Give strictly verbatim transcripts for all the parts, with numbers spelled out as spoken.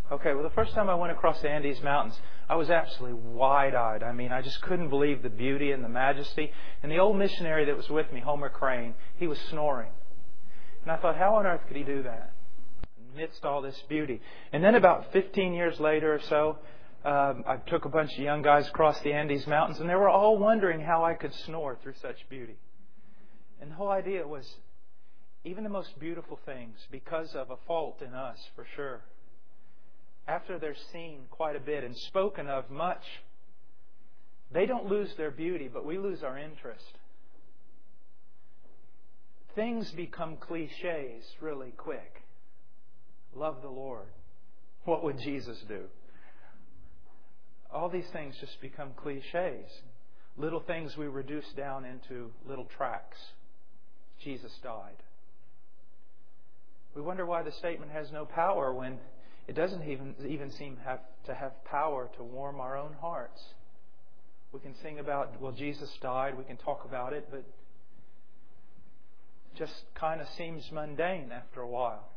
Okay, well, the first time I went across the Andes Mountains, I was absolutely wide-eyed. I mean, I just couldn't believe the beauty and the majesty. And the old missionary that was with me, Homer Crane, he was snoring. And I thought, how on earth could he do that amidst all this beauty? And then about fifteen years later or so, um, I took a bunch of young guys across the Andes Mountains, and they were all wondering how I could snore through such beauty. And the whole idea was, even the most beautiful things, because of a fault in us, for sure, after they're seen quite a bit and spoken of much, they don't lose their beauty, but we lose our interest. Things become cliches really quick. Love the Lord. What would Jesus do? All these things just become cliches. Little things we reduce down into little tracts. Jesus died. We wonder why the statement has no power when it doesn't even, even seem have, to have power to warm our own hearts. We can sing about, well, Jesus died. We can talk about it, but it just kind of seems mundane after a while.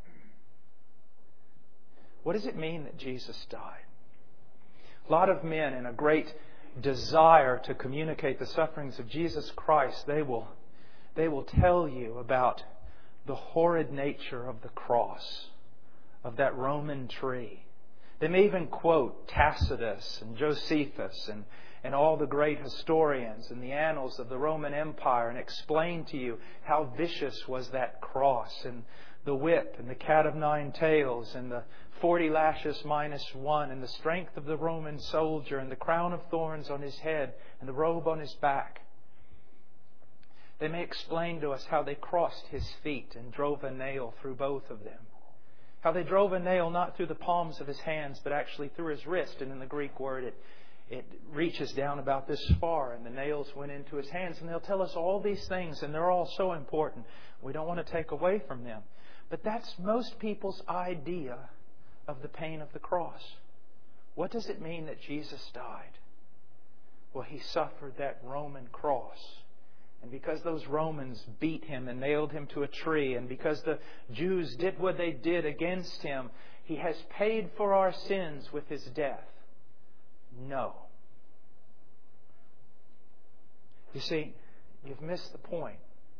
What does it mean that Jesus died? A lot of men, in a great desire to communicate the sufferings of Jesus Christ, they will, they will tell you about the horrid nature of the cross, of that Roman tree. They may even quote Tacitus and Josephus and, and all the great historians in the annals of the Roman Empire and explain to you how vicious was that cross, and the whip and the cat of nine tails and the forty lashes minus one and the strength of the Roman soldier and the crown of thorns on his head and the robe on his back. They may explain to us how they crossed His feet and drove a nail through both of them. How they drove a nail not through the palms of His hands, but actually through His wrist. And in the Greek word, it, it reaches down about this far, and the nails went into His hands. And they'll tell us all these things, and they're all so important. We don't want to take away from them. But that's most people's idea of the pain of the cross. What does it mean that Jesus died? Well, He suffered that Roman cross. And because those Romans beat Him and nailed Him to a tree, and because the Jews did what they did against Him, He has paid for our sins with His death? No. You see, you've missed the point.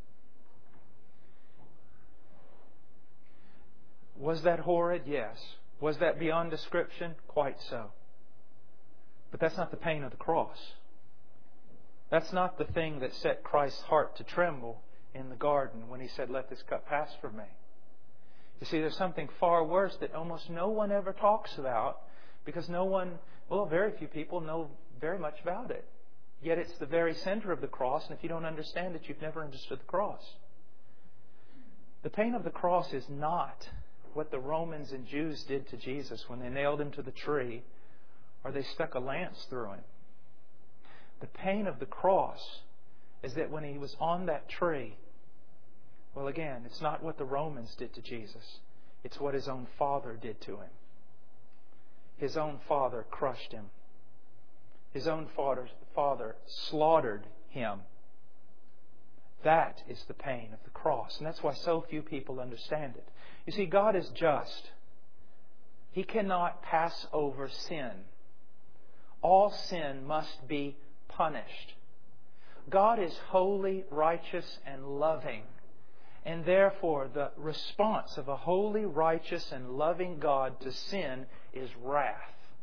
Was that horrid? Yes. Was that beyond description? Quite so. But that's not the pain of the cross. That's not the thing that set Christ's heart to tremble in the garden when He said, "Let this cup pass from me." You see, there's something far worse that almost no one ever talks about, because no one, well, very few people know very much about it. Yet it's the very center of the cross, and if you don't understand it, you've never understood the cross. The pain of the cross is not what the Romans and Jews did to Jesus when they nailed Him to the tree or they stuck a lance through Him. The pain of the cross is that when He was on that tree, well, again, it's not what the Romans did to Jesus. It's what His own Father did to Him. His own Father crushed Him. His own Father, father slaughtered Him. That is the pain of the cross. And that's why so few people understand it. You see, God is just. He cannot pass over sin. All sin must be punished. God is holy, righteous, and loving. And therefore, the response of a holy, righteous, and loving God to sin is wrath.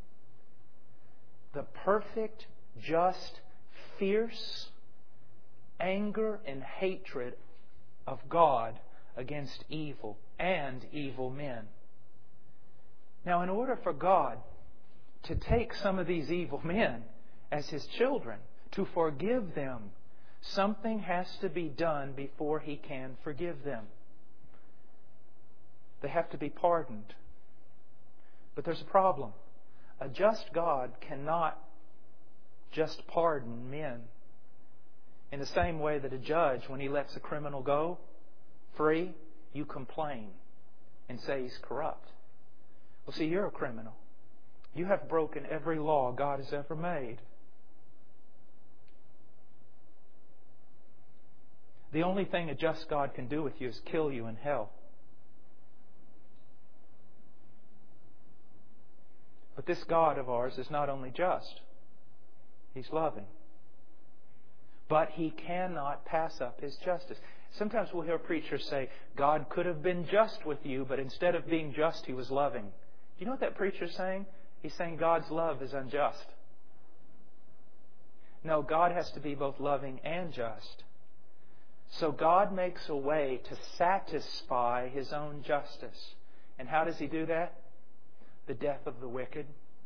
The perfect, just, fierce anger and hatred of God against evil and evil men. Now, in order for God to take some of these evil men as His children, to forgive them, something has to be done before He can forgive them. They have to be pardoned. But there's a problem. A just God cannot just pardon men. In the same way that a judge, when he lets a criminal go free, you complain and say he's corrupt. Well, see, you're a criminal. You have broken every law God has ever made. The only thing a just God can do with you is kill you in hell. But this God of ours is not only just, He's loving. But He cannot pass up His justice. Sometimes we'll hear preachers say, God could have been just with you, but instead of being just, He was loving. Do you know what that preacher's saying? He's saying God's love is unjust. No, God has to be both loving and just. So God makes a way to satisfy His own justice. And how does He do that? The death of the wicked,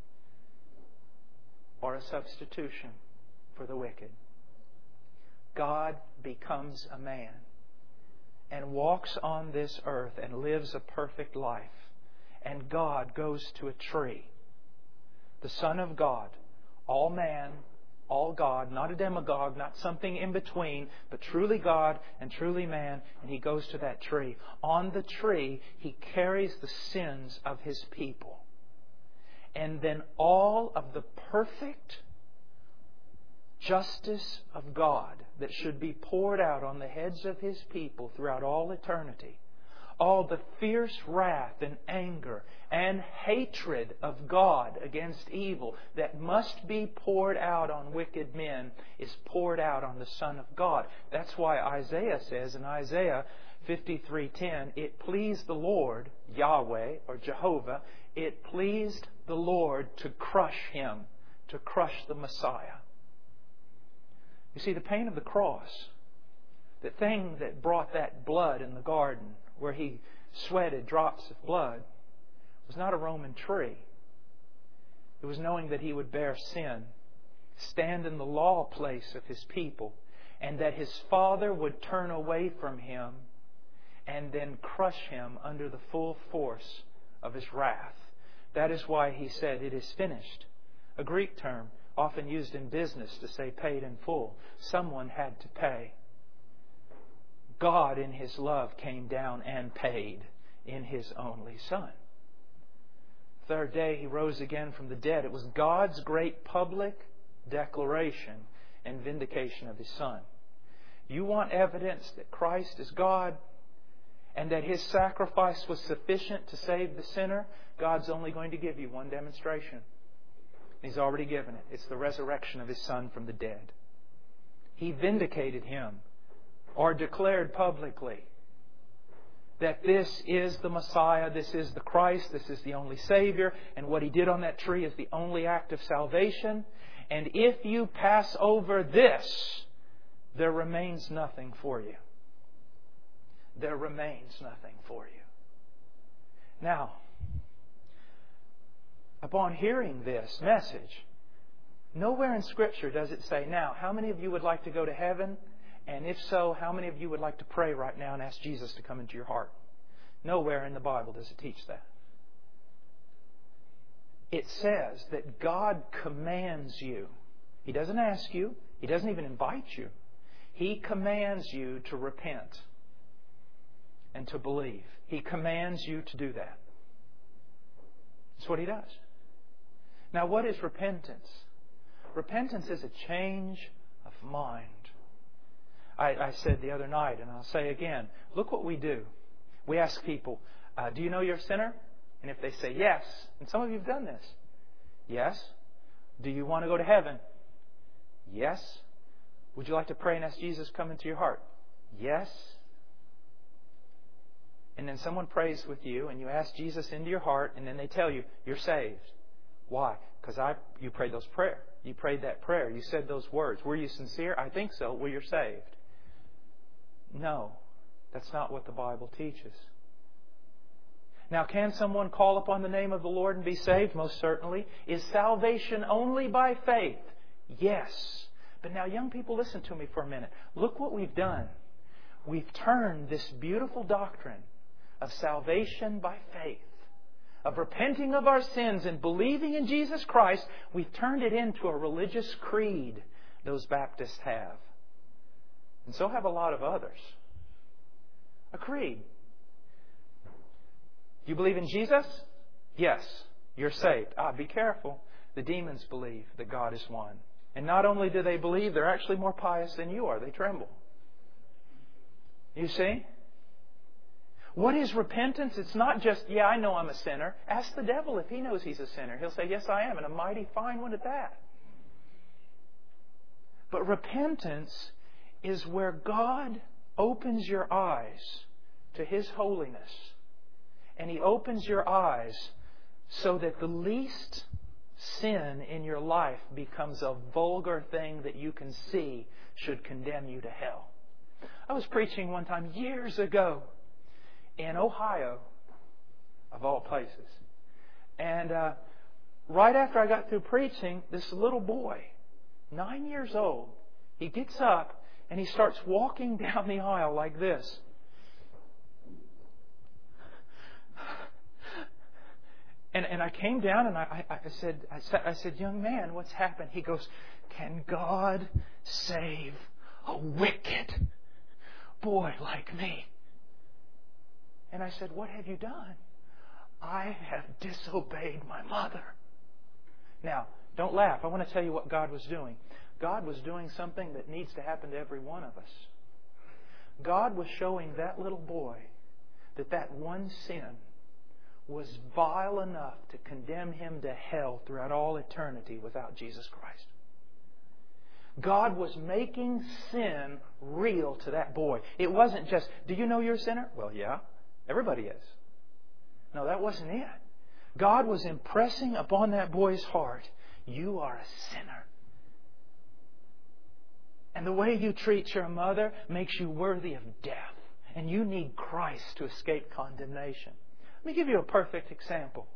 or a substitution for the wicked. God becomes a man and walks on this earth and lives a perfect life. And God goes to a tree. The Son of God, all man, all God, not a demagogue, not something in between, but truly God and truly man. And He goes to that tree. On the tree, He carries the sins of His people. And then all of the perfect justice of God that should be poured out on the heads of His people throughout all eternity, all the fierce wrath and anger and hatred of God against evil that must be poured out on wicked men is poured out on the Son of God. That's why Isaiah says in Isaiah fifty-three ten, it pleased the Lord, Yahweh or Jehovah, it pleased the Lord to crush Him, to crush the Messiah. You see, the pain of the cross, the thing that brought that blood in the garden where He sweated drops of blood, was not a Roman tree. It was knowing that He would bear sin, stand in the law place of His people, and that His Father would turn away from Him and then crush Him under the full force of His wrath. That is why He said, "It is finished." A Greek term often used in business to say paid in full. Someone had to pay. God in His love came down and paid in His only Son. Third day He rose again from the dead. It was God's great public declaration and vindication of His Son. You want evidence that Christ is God and that His sacrifice was sufficient to save the sinner? God's only going to give you one demonstration. He's already given it. It's the resurrection of His Son from the dead. He vindicated Him, or declared publicly, that this is the Messiah, this is the Christ, this is the only Savior, and what He did on that tree is the only act of salvation. And if you pass over this, there remains nothing for you. There remains nothing for you. Now, upon hearing this message, nowhere in Scripture does it say, now, how many of you would like to go to heaven? And if so, how many of you would like to pray right now and ask Jesus to come into your heart? Nowhere in the Bible does it teach that. It says that God commands you. He doesn't ask you. He doesn't even invite you. He commands you to repent and to believe. He commands you to do that. That's what He does. Now, what is repentance? Repentance is a change of mind. I, I said the other night, and I'll say again, look what we do. We ask people, uh, do you know you're a sinner? And if they say yes, and some of you have done this, yes. Do you want to go to heaven? Yes. Would you like to pray and ask Jesus to come into your heart? Yes. And then someone prays with you, and you ask Jesus into your heart, and then they tell you, you're saved. Why? Because I, you prayed those prayer. You prayed that prayer. You said those words. Were you sincere? I think so. Well, you're saved. No, that's not what the Bible teaches. Now, can someone call upon the name of the Lord and be saved? Most certainly. Is salvation only by faith? Yes. But now, young people, listen to me for a minute. Look what we've done. We've turned this beautiful doctrine of salvation by faith, of repenting of our sins and believing in Jesus Christ, we've turned it into a religious creed those Baptists have. And so have a lot of others. A creed. You believe in Jesus? Yes. You're saved. Ah, be careful. The demons believe that God is one. And not only do they believe, they're actually more pious than you are. They tremble. You see? What is repentance? It's not just, yeah, I know I'm a sinner. Ask the devil if he knows he's a sinner. He'll say, yes, I am, and a mighty fine one at that. But repentance is where God opens your eyes to His holiness. And He opens your eyes so that the least sin in your life becomes a vulgar thing that you can see should condemn you to hell. I was preaching one time years ago in Ohio, of all places. And uh, right after I got through preaching, this little boy, nine years old, he gets up and he starts walking down the aisle like this. And, and I came down and I, I, I said, I said, I said, young man, what's happened? He goes, can God save a wicked boy like me? And I said, what have you done? I have disobeyed my mother. Now, don't laugh. I want to tell you what God was doing. God was doing something that needs to happen to every one of us. God was showing that little boy that that one sin was vile enough to condemn him to hell throughout all eternity without Jesus Christ. God was making sin real to that boy. It wasn't just, do you know you're a sinner? Well, yeah, everybody is. No, that wasn't it. God was impressing upon that boy's heart, you are a sinner. And the way you treat your mother makes you worthy of death. And you need Christ to escape condemnation. Let me give you a perfect example.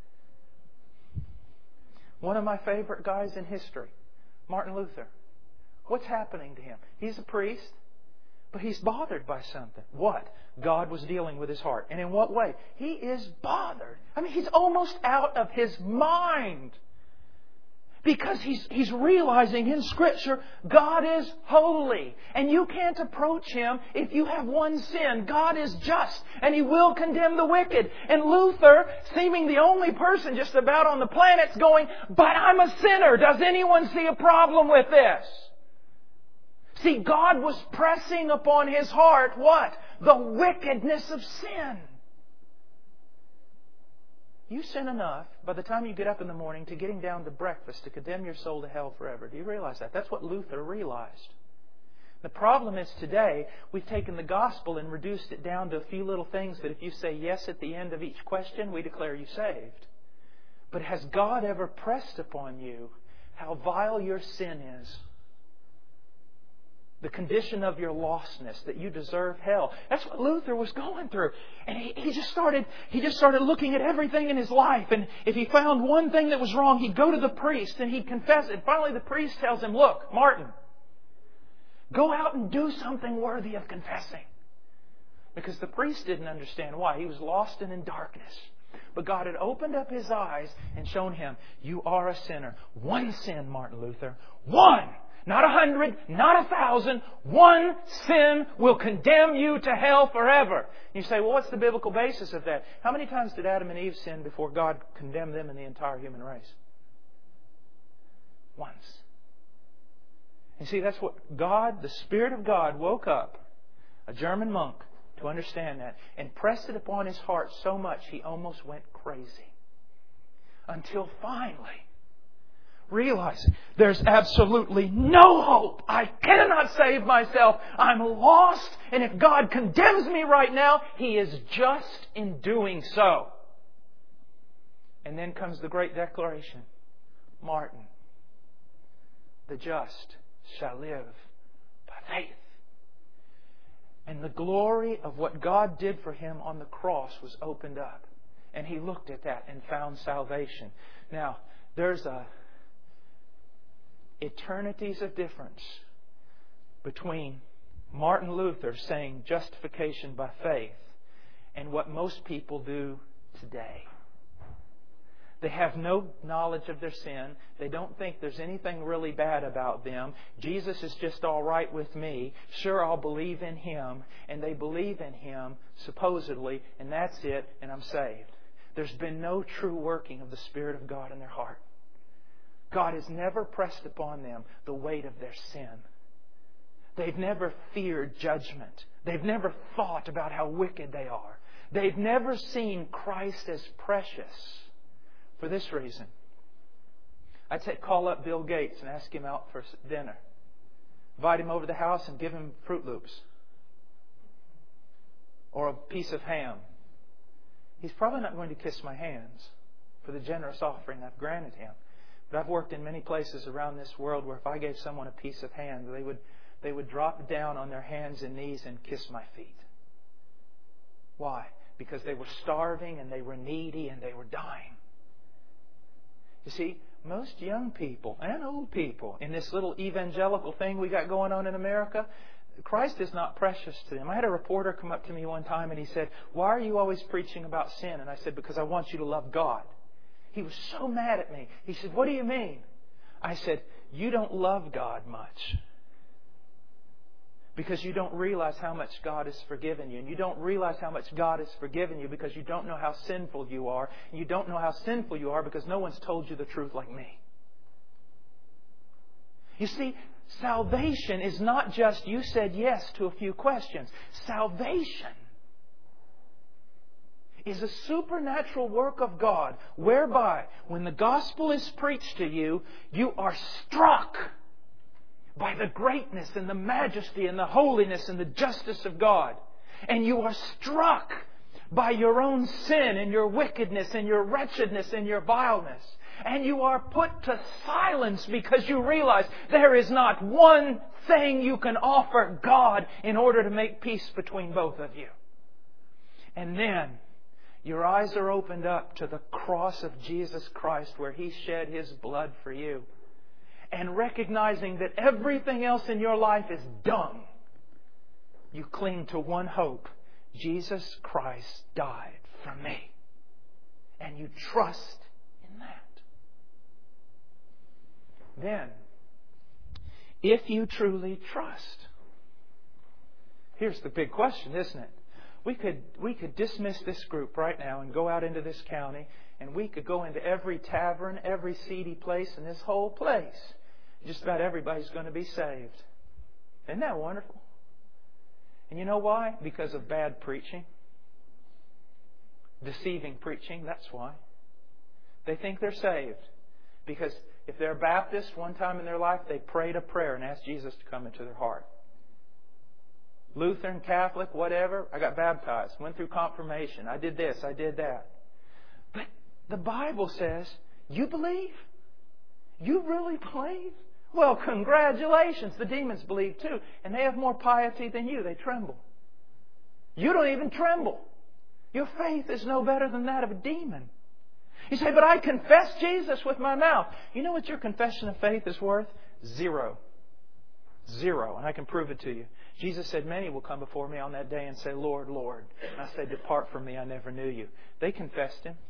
One of my favorite guys in history, Martin Luther. What's happening to him? He's a priest, but he's bothered by something. What? God was dealing with his heart. And in what way? He is bothered. I mean, he's almost out of his mind. Because he's, he's realizing in Scripture, God is holy. And you can't approach Him if you have one sin. God is just, and He will condemn the wicked. And Luther, seeming the only person just about on the planet, is going, but I'm a sinner. Does anyone see a problem with this? See, God was pressing upon his heart what? The wickedness of sin. You sin enough by the time you get up in the morning to getting down to breakfast to condemn your soul to hell forever. Do you realize that? That's what Luther realized. The problem is today we've taken the gospel and reduced it down to a few little things that if you say yes at the end of each question, we declare you saved. But has God ever pressed upon you how vile your sin is? The condition of your lostness, that you deserve hell. That's what Luther was going through. And he, he just started he just started looking at everything in his life. And if he found one thing that was wrong, he'd go to the priest and he'd confess it. Finally the priest tells him, look, Martin, go out and do something worthy of confessing. Because the priest didn't understand why. He was lost and in darkness. But God had opened up his eyes and shown him, you are a sinner. One sin, Martin Luther. One! Not a hundred, not a thousand. One sin will condemn you to hell forever. You say, well, what's the biblical basis of that? How many times did Adam and Eve sin before God condemned them and the entire human race? Once. You see, that's what God, the Spirit of God, woke up a German monk to understand that and pressed it upon his heart so much he almost went crazy. Until finally, realizing there's absolutely no hope. I cannot save myself. I'm lost. And if God condemns me right now, He is just in doing so. And then comes the great declaration. Martin, the just shall live by faith. And the glory of what God did for him on the cross was opened up. And he looked at that and found salvation. Now, there's a eternities of difference between Martin Luther saying justification by faith and what most people do today. They have no knowledge of their sin. They don't think there's anything really bad about them. Jesus is just all right with me. Sure, I'll believe in Him. And they believe in Him, supposedly, and that's it, and I'm saved. There's been no true working of the Spirit of God in their heart. God has never pressed upon them the weight of their sin. They've never feared judgment. They've never thought about how wicked they are. They've never seen Christ as precious for this reason. I'd say call up Bill Gates and ask him out for dinner. Invite him over to the house and give him Fruit Loops. Or a piece of ham. He's probably not going to kiss my hands for the generous offering I've granted him. But I've worked in many places around this world where if I gave someone a piece of ham, they would, they would drop down on their hands and knees and kiss my feet. Why? Because they were starving and they were needy and they were dying. You see, most young people and old people in this little evangelical thing we got going on in America, Christ is not precious to them. I had a reporter come up to me one time and he said, "Why are you always preaching about sin?" And I said, "Because I want you to love God." He was so mad at me. He said, "What do you mean?" I said, "You don't love God much. Because you don't realize how much God has forgiven you. And you don't realize how much God has forgiven you because you don't know how sinful you are. And you don't know how sinful you are because no one's told you the truth like me." You see, salvation is not just you said yes to a few questions. Salvation is a supernatural work of God whereby when the gospel is preached to you, you are struck by the greatness and the majesty and the holiness and the justice of God. And you are struck by your own sin and your wickedness and your wretchedness and your vileness. And you are put to silence because you realize there is not one thing you can offer God in order to make peace between both of you. And then your eyes are opened up to the cross of Jesus Christ where He shed His blood for you. And recognizing that everything else in your life is dung, you cling to one hope. Jesus Christ died for me. And you trust in that. Then, if you truly trust, here's the big question, isn't it? We could, we could dismiss this group right now and go out into this county, and we could go into every tavern, every seedy place in this whole place. Just about everybody's going to be saved. Isn't that wonderful? And you know why? Because of bad preaching. Deceiving preaching, that's why. They think they're saved. Because if they're Baptist, one time in their life, they prayed a prayer and asked Jesus to come into their heart. Lutheran, Catholic, whatever, I got baptized, went through confirmation, I did this, I did that. But the Bible says, you believe? You really believe? Well, congratulations. The demons believe too. And they have more piety than you. They tremble. You don't even tremble. Your faith is no better than that of a demon. You say, "But I confess Jesus with my mouth." You know what your confession of faith is worth? Zero. Zero. And I can prove it to you. Jesus said, "Many will come before me on that day and say, 'Lord, Lord.' And I say, 'Depart from me, I never knew you.'" They confessed Him.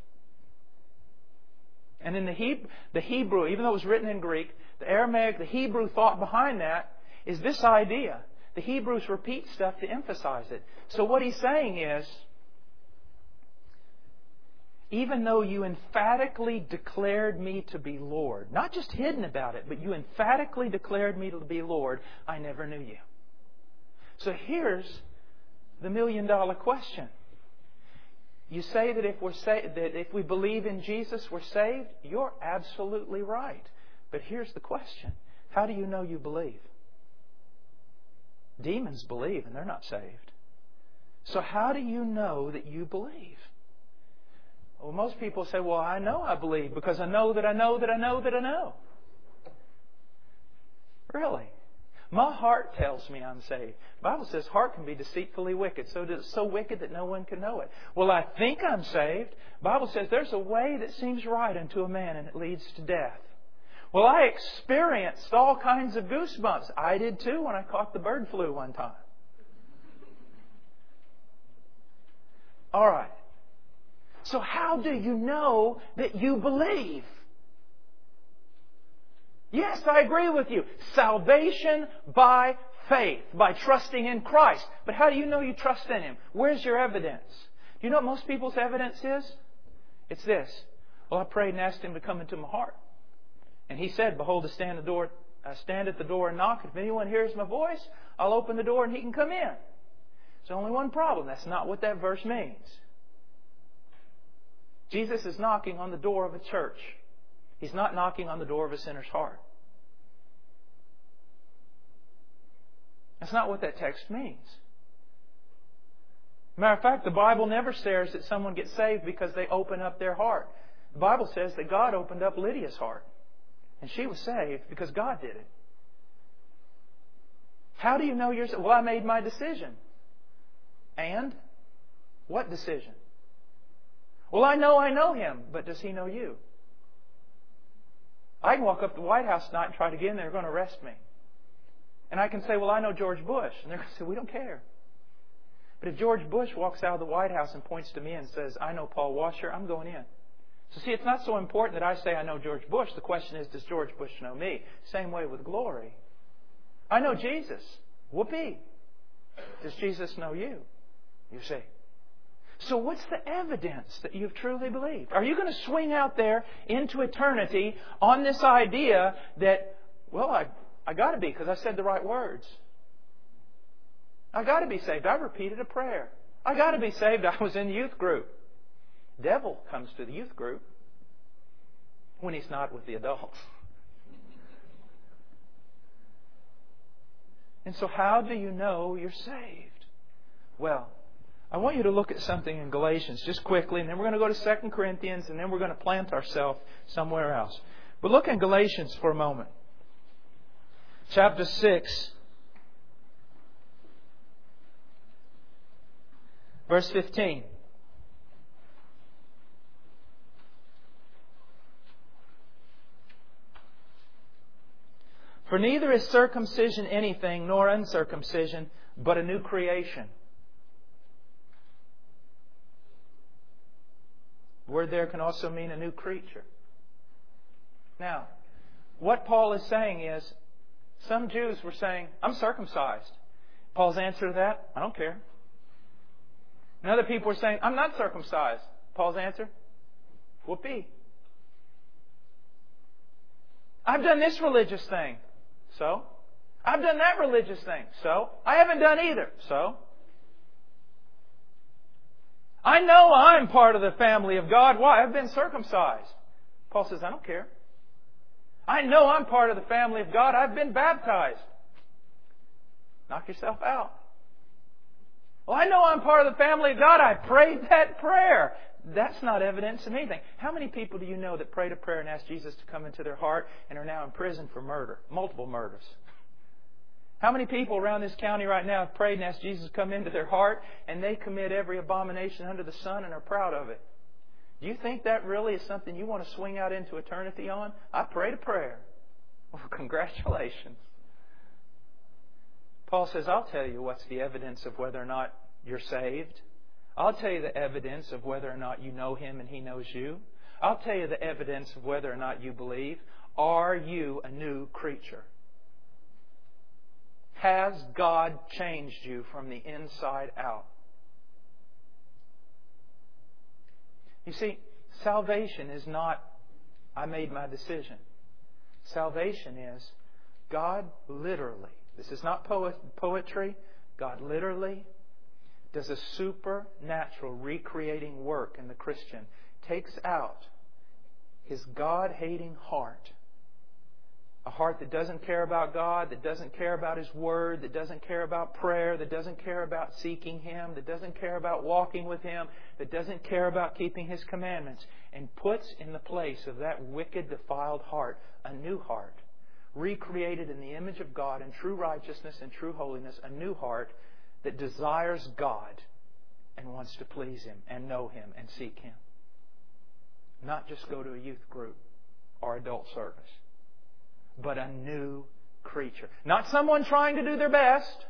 And in the Hebrew, the Hebrew, even though it was written in Greek, the Aramaic, the Hebrew thought behind that is this idea. The Hebrews repeat stuff to emphasize it. So what he's saying is, even though you emphatically declared me to be Lord, not just hidden about it, but you emphatically declared me to be Lord, I never knew you. So here's the million dollar question. You say that if we're sa- that if we believe in Jesus, we're saved. You're absolutely right. But here's the question. How do you know you believe? Demons believe and they're not saved. So how do you know that you believe? Well, most people say, "Well, I know I believe because I know that I know that I know that I know." Really? My heart tells me I'm saved. The Bible says heart can be deceitfully wicked, so it's so wicked that no one can know it. Well, I think I'm saved. The Bible says there's a way that seems right unto a man and it leads to death. Well, I experienced all kinds of goosebumps. I did too when I caught the bird flu one time. All right. So how do you know that you believe? Yes, I agree with you. Salvation by faith, by trusting in Christ. But how do you know you trust in Him? Where's your evidence? Do you know what most people's evidence is? It's this. Well, I prayed and asked Him to come into my heart. And He said, "Behold, I stand at the door, I stand at the door and knock. If anyone hears my voice, I'll open the door and he can come in." There's only one problem. That's not what that verse means. Jesus is knocking on the door of a church. He's not knocking on the door of a sinner's heart. That's not what that text means. Matter of fact, the Bible never says that someone gets saved because they open up their heart. The Bible says that God opened up Lydia's heart. And she was saved because God did it. How do you know you're saved? Well, I made my decision. And? What decision? Well, I know I know Him, but does He know you? I can walk up to the White House tonight and try to get in there. They're going to arrest me. And I can say, well, I know George Bush. And they're going to say, we don't care. But if George Bush walks out of the White House and points to me and says, I know Paul Washer, I'm going in. So see, it's not so important that I say I know George Bush. The question is, does George Bush know me? Same way with glory. I know Jesus. Whoopee. Does Jesus know you? You see. So what's the evidence that you've truly believed? Are you going to swing out there into eternity on this idea that, well, I, I got to be because I said the right words. I got to be saved. I repeated a prayer. I got to be saved. I was in the youth group. Devil comes to the youth group when he's not with the adults. And so how do you know you're saved? Well, I want you to look at something in Galatians just quickly, and then we're going to go to Second Corinthians, and then we're going to plant ourselves somewhere else. But look in Galatians for a moment. Chapter six, verse fifteen. For neither is circumcision anything, nor uncircumcision, but a new creation. The word there can also mean a new creature. Now, what Paul is saying is, some Jews were saying, I'm circumcised. Paul's answer to that, I don't care. And other people were saying, I'm not circumcised. Paul's answer, whoopee. I've done this religious thing. So? I've done that religious thing. So? I haven't done either. So? I know I'm part of the family of God. Why? I've been circumcised. Paul says, I don't care. I know I'm part of the family of God. I've been baptized. Knock yourself out. Well, I know I'm part of the family of God. I prayed that prayer. That's not evidence of anything. How many people do you know that prayed a prayer and asked Jesus to come into their heart and are now in prison for murder? Multiple murders. How many people around this county right now have prayed and asked Jesus to come into their heart and they commit every abomination under the sun and are proud of it? Do you think that really is something you want to swing out into eternity on? I prayed a prayer. Well, congratulations. Paul says, I'll tell you what's the evidence of whether or not you're saved. I'll tell you the evidence of whether or not you know Him and He knows you. I'll tell you the evidence of whether or not you believe. Are you a new creature? Has God changed you from the inside out? You see, salvation is not, I made my decision. Salvation is God literally, this is not poet, poetry, God literally does a supernatural recreating work in the Christian. Takes out his God-hating heart. A heart that doesn't care about God, that doesn't care about His Word, that doesn't care about prayer, that doesn't care about seeking Him, that doesn't care about walking with Him, that doesn't care about keeping His commandments, and puts in the place of that wicked, defiled heart a new heart, recreated in the image of God in true righteousness and true holiness, a new heart that desires God and wants to please Him and know Him and seek Him. Not just go to a youth group or adult service, but a new creature. Not someone trying to do their best.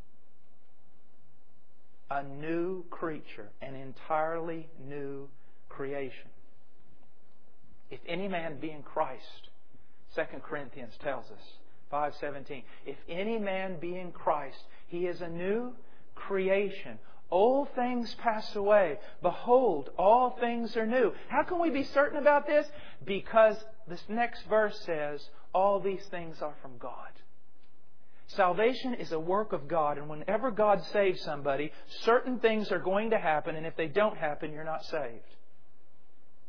A new creature, an entirely new creation. If any man be in Christ, Second Corinthians tells us, five seventeen, if any man be in Christ, he is a new creation. Old things pass away. Behold, all things are new. How can we be certain about this? Because this next verse says, all these things are from God. Salvation is a work of God, and whenever God saves somebody, certain things are going to happen, and if they don't happen, you're not saved.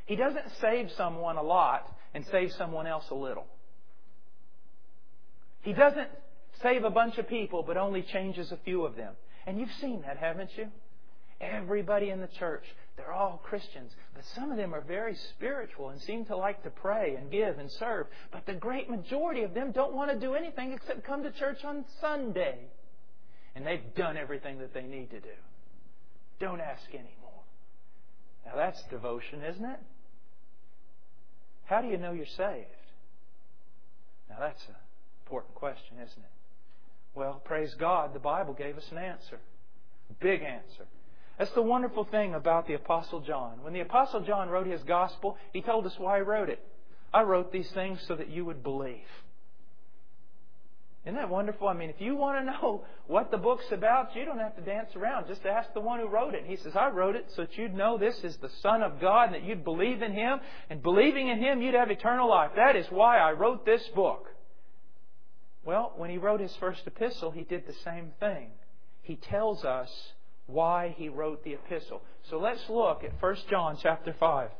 He doesn't save someone a lot and save someone else a little. He doesn't save a bunch of people but only changes a few of them. And you've seen that, haven't you? Everybody in the church, they're all Christians, but some of them are very spiritual and seem to like to pray and give and serve. But the great majority of them don't want to do anything except come to church on Sunday. And they've done everything that they need to do. Don't ask anymore. Now that's devotion, isn't it? How do you know you're saved? Now that's an important question, isn't it? Well, praise God, the Bible gave us an answer. Big answer. That's the wonderful thing about the Apostle John. When the Apostle John wrote his gospel, he told us why he wrote it. I wrote these things so that you would believe. Isn't that wonderful? I mean, if you want to know what the book's about, you don't have to dance around. Just ask the one who wrote it. He says, I wrote it so that you'd know this is the Son of God and that you'd believe in Him. And believing in Him, you'd have eternal life. That is why I wrote this book. Well, when he wrote his first epistle, he did the same thing. He tells us why he wrote the epistle. So let's look at First John chapter five.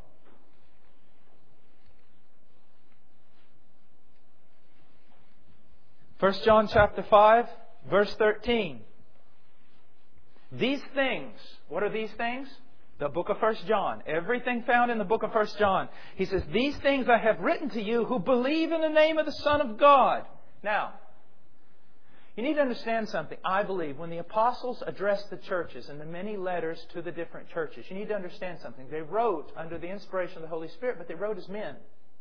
First John chapter five, verse thirteen. These things, what are these things? The book of First John. Everything found in the book of First John. He says, these things I have written to you who believe in the name of the Son of God. Now, you need to understand something. I believe when the apostles addressed the churches and the many letters to the different churches, you need to understand something. They wrote under the inspiration of the Holy Spirit, but they wrote as men.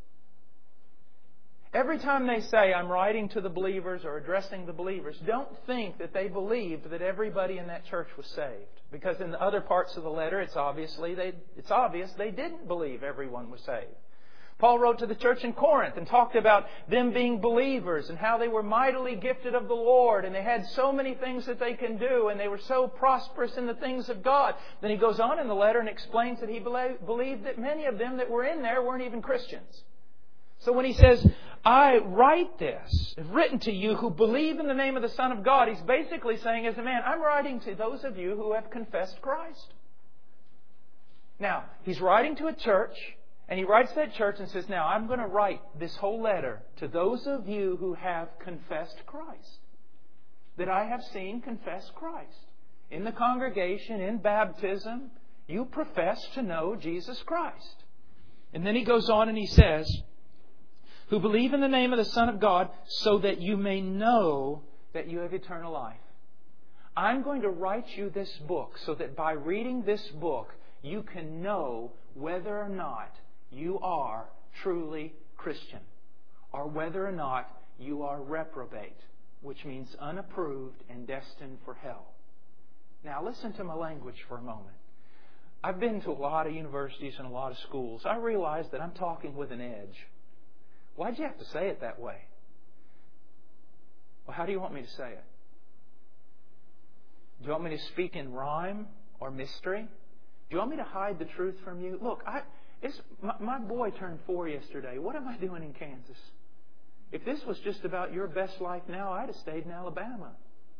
Every time they say, I'm writing to the believers or addressing the believers, don't think that they believed that everybody in that church was saved. Because in the other parts of the letter, it's obviously they, it's obvious they didn't believe everyone was saved. Paul wrote to the church in Corinth and talked about them being believers and how they were mightily gifted of the Lord and they had so many things that they can do and they were so prosperous in the things of God. Then he goes on in the letter and explains that he believed that many of them that were in there weren't even Christians. So when he says, I write this, written to you who believe in the name of the Son of God, he's basically saying as a man, I'm writing to those of you who have confessed Christ. Now, he's writing to a church, and he writes to that church and says, now I'm going to write this whole letter to those of you who have confessed Christ. That I have seen confess Christ. In the congregation, in baptism, you profess to know Jesus Christ. And then he goes on and he says, who believe in the name of the Son of God, so that you may know that you have eternal life. I'm going to write you this book so that by reading this book, you can know whether or not you are truly Christian, or whether or not you are reprobate, which means unapproved and destined for hell. Now listen to my language for a moment. I've been to a lot of universities and a lot of schools. I realize that I'm talking with an edge. Why'd you have to say it that way? Well, how do you want me to say it? Do you want me to speak in rhyme or mystery? Do you want me to hide the truth from you? Look, I, it's, my, my boy turned four yesterday. What am I doing in Kansas? If this was just about your best life now, I'd have stayed in Alabama.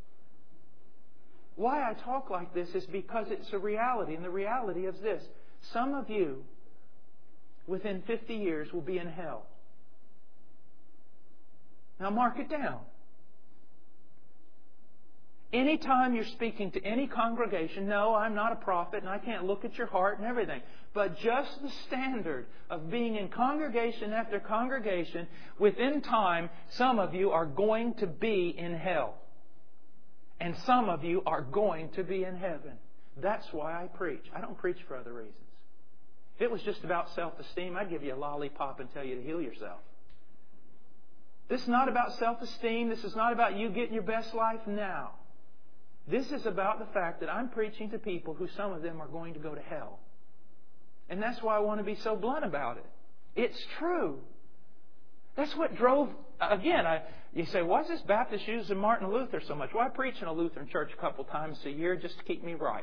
Why I talk like this is because it's a reality. And the reality is this. Some of you, within fifty years, will be in hell. Now mark it down. Anytime you're speaking to any congregation, no, I'm not a prophet and I can't look at your heart and everything. But just the standard of being in congregation after congregation, within time, some of you are going to be in hell. And some of you are going to be in heaven. That's why I preach. I don't preach for other reasons. If it was just about self-esteem, I'd give you a lollipop and tell you to heal yourself. This is not about self-esteem. This is not about you getting your best life now. This is about the fact that I'm preaching to people who some of them are going to go to hell. And that's why I want to be so blunt about it. It's true. That's what drove, again, I, you say, why is this Baptist using Martin Luther so much? Well, I preach in a Lutheran church a couple times a year just to keep me right.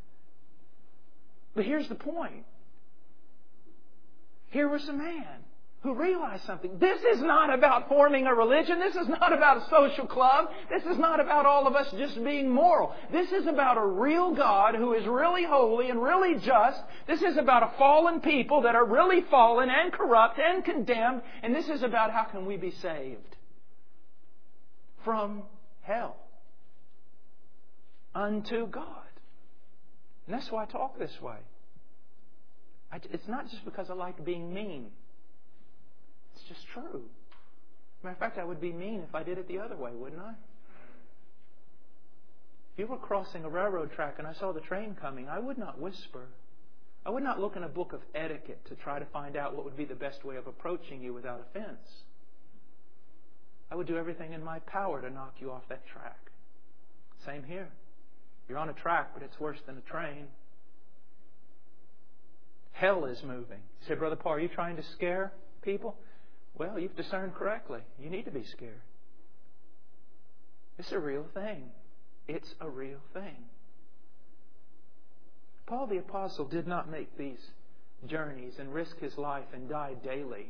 But here's the point. Here was a man who realize something. This is not about forming a religion. This is not about a social club. This is not about all of us just being moral. This is about a real God who is really holy and really just. This is about a fallen people that are really fallen and corrupt and condemned. And this is about how can we be saved from hell unto God. And that's why I talk this way. I, it's not just because I like being mean. It's just true. Matter of fact, I would be mean if I did it the other way, wouldn't I? If you were crossing a railroad track and I saw the train coming, I would not whisper. I would not look in a book of etiquette to try to find out what would be the best way of approaching you without offense. I would do everything in my power to knock you off that track. Same here. You're on a track, but it's worse than a train. Hell is moving. You say, Brother Paul, are you trying to scare people? Well, you've discerned correctly. You need to be scared. It's a real thing. It's a real thing. Paul the Apostle did not make these journeys and risk his life and die daily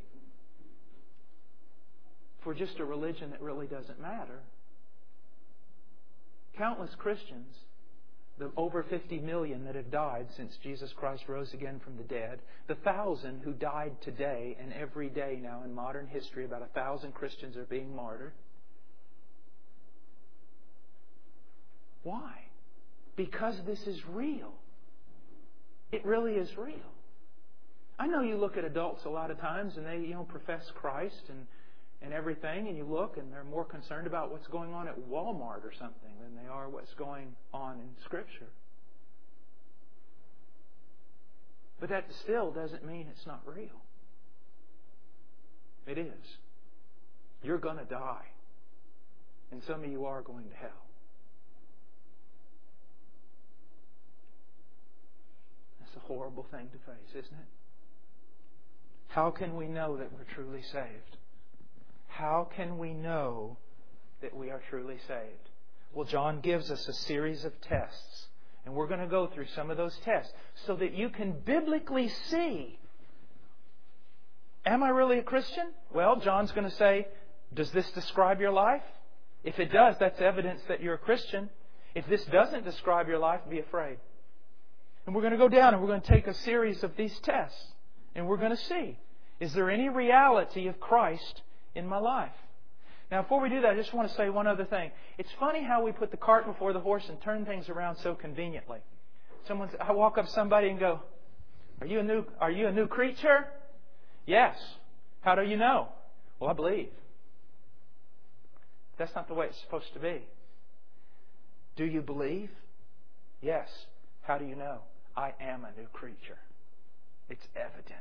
for just a religion that really doesn't matter. Countless Christians, the over fifty million that have died since Jesus Christ rose again from the dead, the thousand who died today, and every day now in modern history, about a thousand Christians are being martyred. Why? Because this is real. It really is real. I know you look at adults a lot of times and they, you know, profess Christ and, and everything, and you look and they're more concerned about what's going on at Walmart or something than they are what's going on in Scripture. But that still doesn't mean it's not real. It is. You're going to die. And some of you are going to hell. That's a horrible thing to face, isn't it? How can we know that we're truly saved? How can we know that we are truly saved? Well, John gives us a series of tests. And we're going to go through some of those tests so that you can biblically see, am I really a Christian? Well, John's going to say, does this describe your life? If it does, that's evidence that you're a Christian. If this doesn't describe your life, be afraid. And we're going to go down and we're going to take a series of these tests. And we're going to see, is there any reality of Christ in my life? Now, before we do that, I just want to say one other thing. It's funny how we put the cart before the horse and turn things around so conveniently. Someone, I walk up to somebody and go, "Are you a new? Are you a new creature?" Yes. How do you know? Well, I believe. That's not the way it's supposed to be. Do you believe? Yes. How do you know? I am a new creature. It's evident.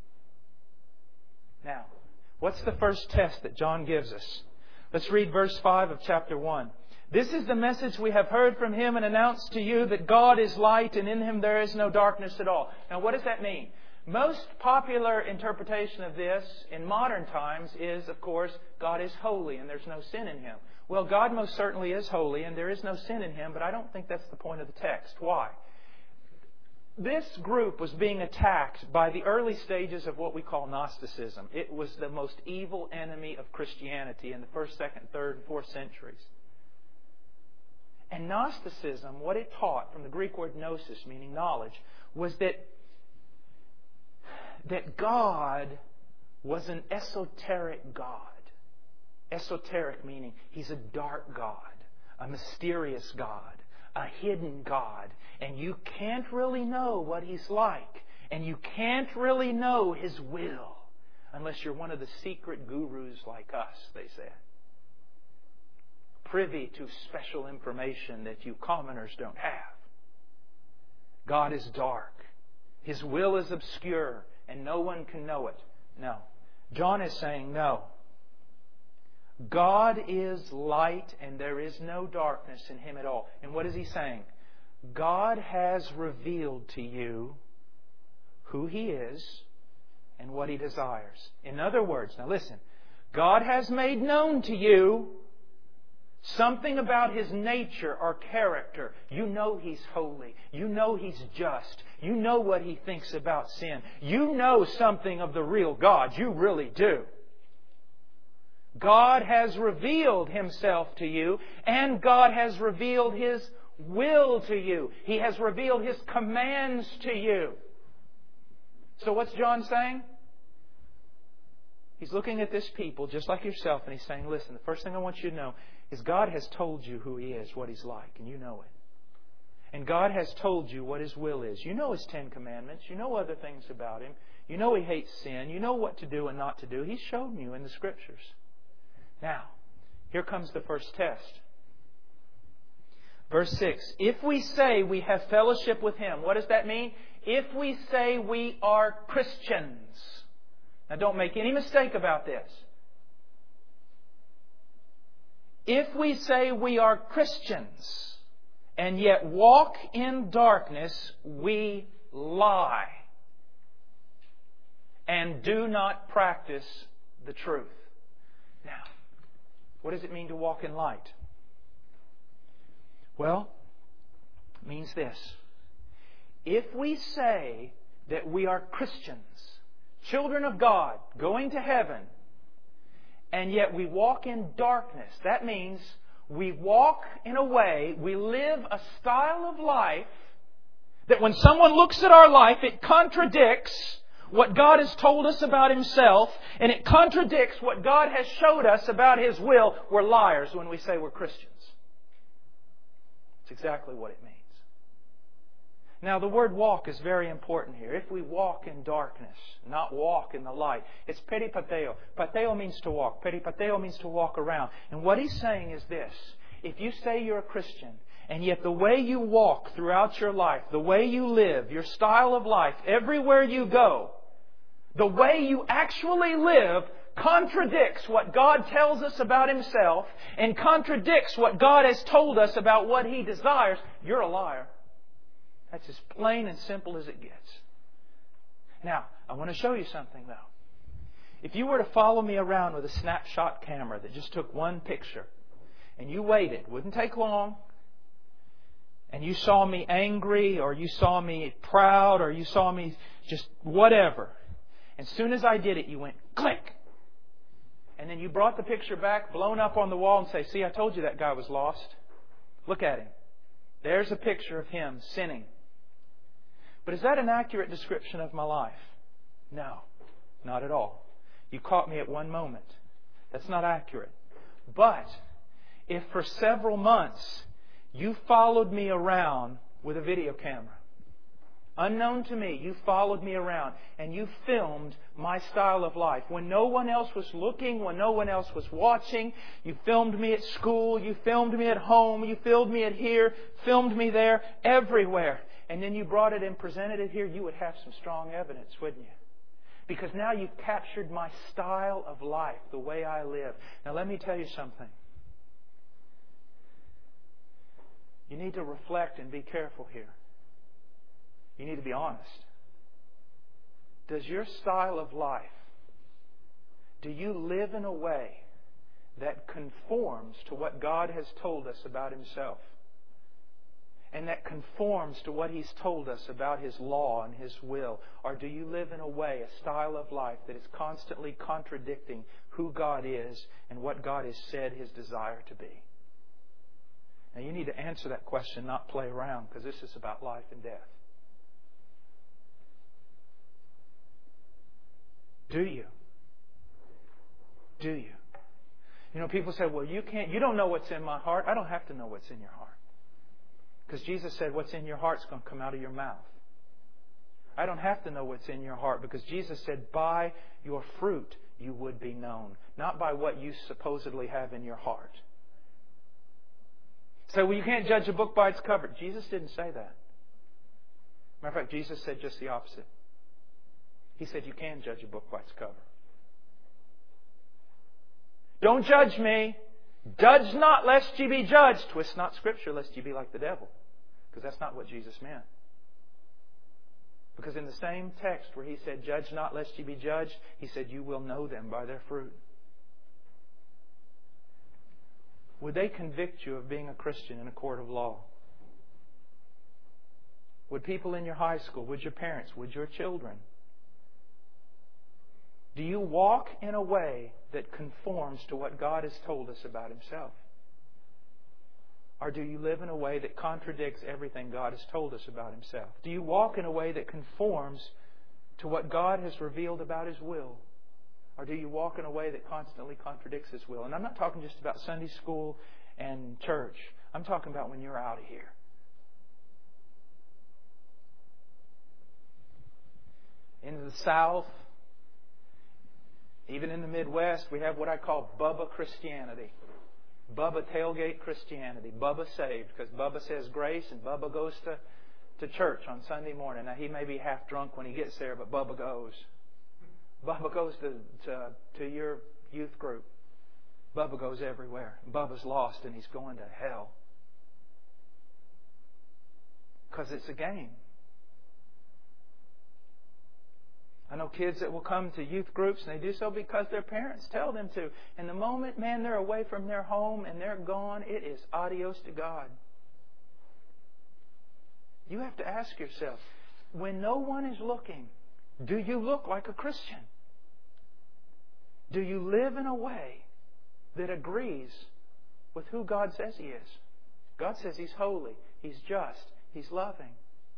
Now, what's the first test that John gives us? Let's read verse five of chapter one. This is the message we have heard from Him and announced to you, that God is light and in Him there is no darkness at all. Now, what does that mean? Most popular interpretation of this in modern times is, of course, God is holy and there's no sin in Him. Well, God most certainly is holy and there is no sin in Him, but I don't think that's the point of the text. Why? This group was being attacked by the early stages of what we call Gnosticism. It was the most evil enemy of Christianity in the first, second, third, and fourth centuries. And Gnosticism, what it taught, from the Greek word gnosis, meaning knowledge, was that, that God was an esoteric God. Esoteric meaning He's a dark God, a mysterious God, a hidden God. And you can't really know what He's like. And you can't really know His will unless you're one of the secret gurus like us, they said. Privy to special information that you commoners don't have. God is dark. His will is obscure and no one can know it. No. John is saying no. God is light and there is no darkness in Him at all. And what is He saying? God has revealed to you who He is and what He desires. In other words, now listen, God has made known to you something about His nature or character. You know He's holy. You know He's just. You know what He thinks about sin. You know something of the real God. You really do. God has revealed Himself to you, and God has revealed His will to you. He has revealed His commands to you. So what's John saying? He's looking at this people just like yourself, and he's saying, listen, the first thing I want you to know is God has told you who He is, what He's like, and you know it. And God has told you what His will is. You know His Ten Commandments. You know other things about Him. You know He hates sin. You know what to do and not to do. He's shown you in the Scriptures. Now, here comes the first test. Verse six. If we say we have fellowship with Him, what does that mean? If we say we are Christians. Now don't make any mistake about this. If we say we are Christians and yet walk in darkness, we lie and do not practice the truth. Now, what does it mean to walk in light? Well, it means this. If we say that we are Christians, children of God, going to heaven, and yet we walk in darkness, that means we walk in a way, we live a style of life that when someone looks at our life, it contradicts what God has told us about Himself, and it contradicts what God has showed us about His will. We're liars when we say we're Christians. It's exactly what it means. Now, the word walk is very important here. If we walk in darkness, not walk in the light. It's peripateo. Pateo means to walk. Peripateo means to walk around. And what he's saying is this. If you say you're a Christian, and yet the way you walk throughout your life, the way you live, your style of life, everywhere you go, the way you actually live contradicts what God tells us about Himself and contradicts what God has told us about what He desires, you're a liar. That's as plain and simple as it gets. Now, I want to show you something though. If you were to follow me around with a snapshot camera that just took one picture, and you waited, wouldn't take long, and you saw me angry, or you saw me proud, or you saw me just whatever, and as soon as I did it, you went click. And then you brought the picture back, blown up on the wall, and say, see, I told you that guy was lost. Look at him. There's a picture of him sinning. But is that an accurate description of my life? No, not at all. You caught me at one moment. That's not accurate. But if for several months you followed me around with a video camera, unknown to me, you followed me around and you filmed my style of life. When no one else was looking, when no one else was watching, you filmed me at school, you filmed me at home, you filmed me at here, filmed me there, everywhere. And then you brought it and presented it here, you would have some strong evidence, wouldn't you? Because now you've captured my style of life, the way I live. Now let me tell you something. You need to reflect and be careful here. You need to be honest. Does your style of life, do you live in a way that conforms to what God has told us about Himself? And that conforms to what He's told us about His law and His will? Or do you live in a way, a style of life that is constantly contradicting who God is and what God has said His desire to be? Now you need to answer that question, not play around, because this is about life and death. Do you? Do you? You know, people say, well, you can't, you don't know what's in my heart. I don't have to know what's in your heart. Because Jesus said what's in your heart is going to come out of your mouth. I don't have to know what's in your heart because Jesus said, by your fruit you would be known, not by what you supposedly have in your heart. Say, well, you can't judge a book by its cover. Jesus didn't say that. Matter of fact, Jesus said just the opposite. He said you can judge a book by its cover. Don't judge me. Judge not lest ye be judged. Twist not Scripture lest ye be like the devil. Because that's not what Jesus meant. Because in the same text where He said, judge not lest ye be judged, He said, you will know them by their fruit. Would they convict you of being a Christian in a court of law? Would people in your high school, would your parents, would your children? Do you walk in a way that conforms to what God has told us about Himself? Or do you live in a way that contradicts everything God has told us about Himself? Do you walk in a way that conforms to what God has revealed about His will? Or do you walk in a way that constantly contradicts His will? And I'm not talking just about Sunday school and church. I'm talking about when you're out of here. In the South, even in the Midwest, we have what I call Bubba Christianity. Bubba tailgate Christianity. Bubba saved, because Bubba says grace and Bubba goes to, to church on Sunday morning. Now, he may be half drunk when he gets there, but Bubba goes. Bubba goes to, to, to your youth group. Bubba goes everywhere. Bubba's lost and he's going to hell. Because it's a game. I know kids that will come to youth groups and they do so because their parents tell them to. And the moment, man, they're away from their home and they're gone, it is adios to God. You have to ask yourself, when no one is looking, do you look like a Christian? Do you live in a way that agrees with who God says He is? God says He's holy, He's just, He's loving.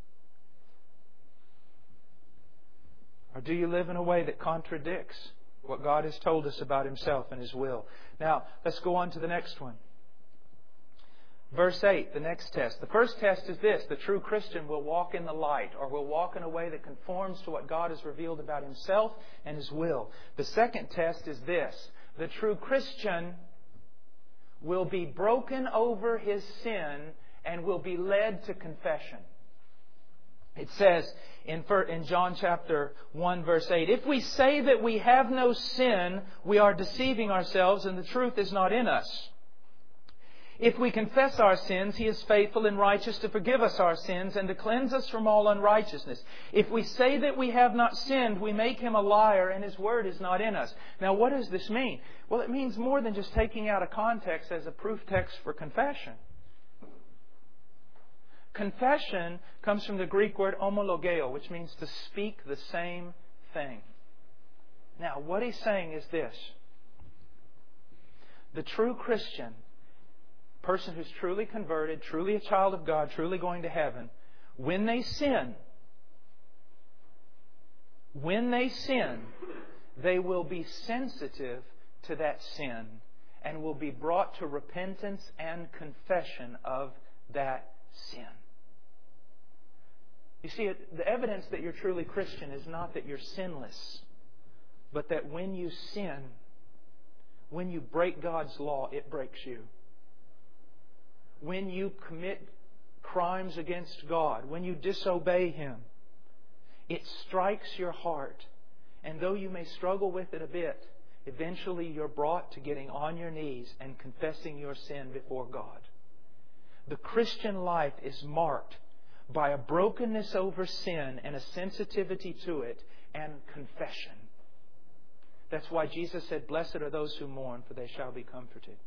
Or do you live in a way that contradicts what God has told us about Himself and His will? Now, let's go on to the next one. Verse eight, the next test. The first test is this: the true Christian will walk in the light, or will walk in a way that conforms to what God has revealed about Himself and His will. The second test is this: the true Christian will be broken over his sin and will be led to confession. It says in John chapter one verse eight, if we say that we have no sin, we are deceiving ourselves and the truth is not in us. If we confess our sins, He is faithful and righteous to forgive us our sins and to cleanse us from all unrighteousness. If we say that we have not sinned, we make Him a liar and His word is not in us. Now, what does this mean? Well, it means more than just taking out a context as a proof text for confession. Confession comes from the Greek word homologeo, which means to speak the same thing. Now, what he's saying is this: the true Christian, person who's truly converted, truly a child of God, truly going to heaven, when they sin, when they sin, they will be sensitive to that sin and will be brought to repentance and confession of that sin. You see, the evidence that you're truly Christian is not that you're sinless, but that when you sin, when you break God's law, it breaks you. When you commit crimes against God, when you disobey Him, it strikes your heart. And though you may struggle with it a bit, eventually you're brought to getting on your knees and confessing your sin before God. The Christian life is marked by a brokenness over sin and a sensitivity to it and confession. That's why Jesus said, blessed are those who mourn, for they shall be comforted.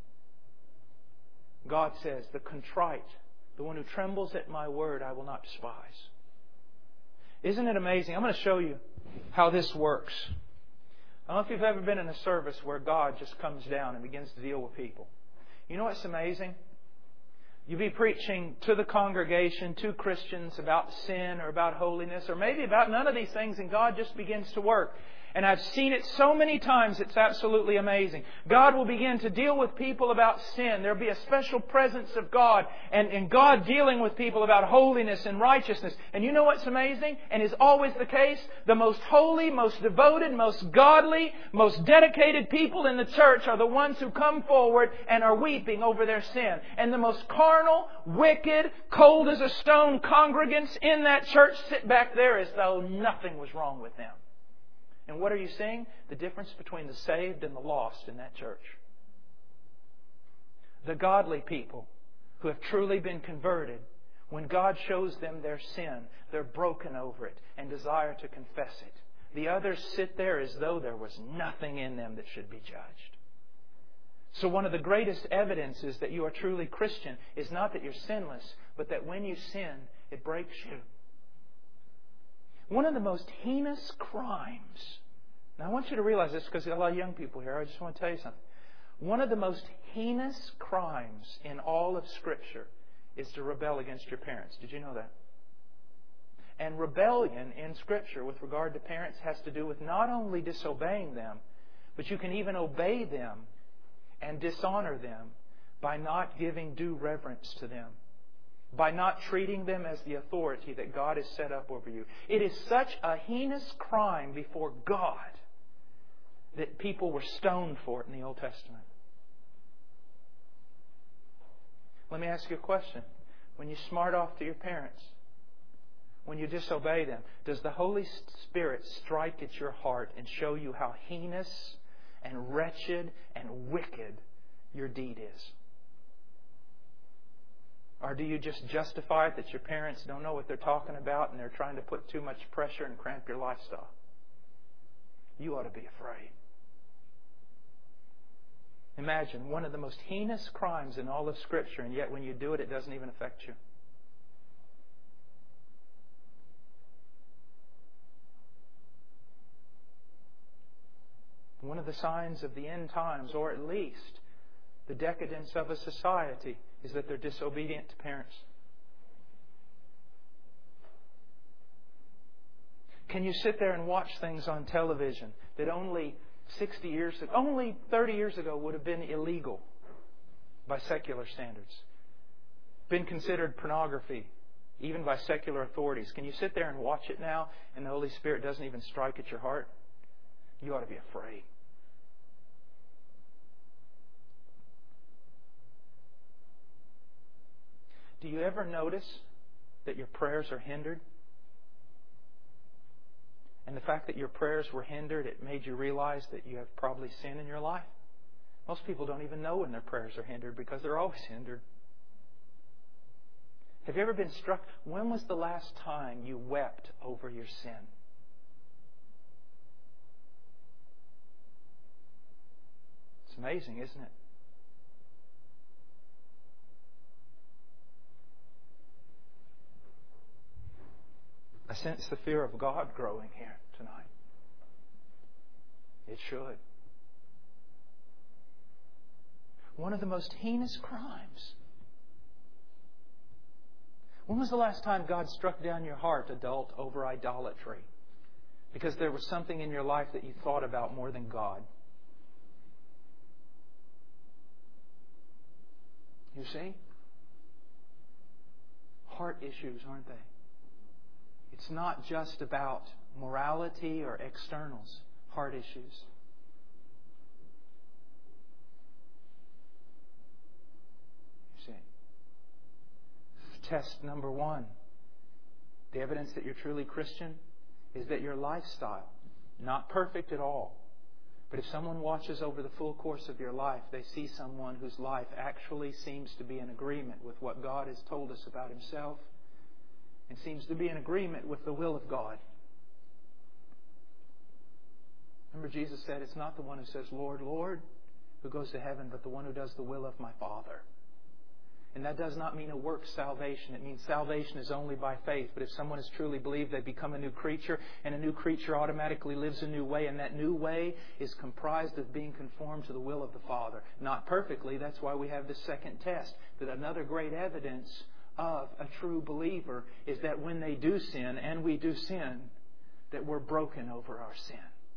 God says, the contrite, the one who trembles at my word, I will not despise. Isn't it amazing? I'm going to show you how this works. I don't know if you've ever been in a service where God just comes down and begins to deal with people. You know what's amazing? You'll be preaching to the congregation, to Christians, about sin or about holiness, or maybe about none of these things, and God just begins to work. And I've seen it so many times, it's absolutely amazing. God will begin to deal with people about sin. There'll be a special presence of God, and, and God dealing with people about holiness and righteousness. And you know what's amazing, and is always the case? The most holy, most devoted, most godly, most dedicated people in the church are the ones who come forward and are weeping over their sin. And the most carnal, wicked, cold as a stone congregants in that church sit back there as though nothing was wrong with them. And what are you seeing? The difference between the saved and the lost in that church. The godly people who have truly been converted, when God shows them their sin, they're broken over it and desire to confess it. The others sit there as though there was nothing in them that should be judged. So one of the greatest evidences that you are truly Christian is not that you're sinless, but that when you sin, it breaks you. One of the most heinous crimes, now I want you to realize this because there are a lot of young people here, I just want to tell you something. One of the most heinous crimes in all of Scripture is to rebel against your parents. Did you know that? And rebellion in Scripture with regard to parents has to do with not only disobeying them, but you can even obey them and dishonor them by not giving due reverence to them, by not treating them as the authority that God has set up over you. It is such a heinous crime before God that people were stoned for it in the Old Testament. Let me ask you a question. When you smart off to your parents, when you disobey them, does the Holy Spirit strike at your heart and show you how heinous and wretched and wicked your deed is? Or do you just justify it that your parents don't know what they're talking about and they're trying to put too much pressure and cramp your lifestyle? You ought to be afraid. Imagine one of the most heinous crimes in all of Scripture, and yet when you do it, it doesn't even affect you. One of the signs of the end times, or at least the decadence of a society, is that they're disobedient to parents. Can you sit there and watch things on television that only sixty years ago, only thirty years ago would have been illegal by secular standards? Been considered pornography, even by secular authorities. Can you sit there and watch it now and the Holy Spirit doesn't even strike at your heart? You ought to be afraid. Do you ever notice that your prayers are hindered? And the fact that your prayers were hindered, it made you realize that you have probably sin in your life? Most people don't even know when their prayers are hindered because they're always hindered. Have you ever been struck? When was the last time you wept over your sin? It's amazing, isn't it? I sense the fear of God growing here tonight. It should. One of the most heinous crimes. When was the last time God struck down your heart, adult, over idolatry? Because there was something in your life that you thought about more than God. You see? Heart issues, aren't they? It's not just about morality or externals. Heart issues. You see? Test number one. The evidence that you're truly Christian is that your lifestyle, not perfect at all, but if someone watches over the full course of your life, they see someone whose life actually seems to be in agreement with what God has told us about Himself and seems to be in agreement with the will of God. Remember, Jesus said, it's not the one who says, Lord, Lord, who goes to heaven, but the one who does the will of my Father. And that does not mean a works salvation. It means salvation is only by faith. But if someone has truly believed, they become a new creature, and a new creature automatically lives a new way, and that new way is comprised of being conformed to the will of the Father. Not perfectly. That's why we have the second test. That another great evidence of a true believer is that when they do sin, and we do sin, that we're broken over our sin.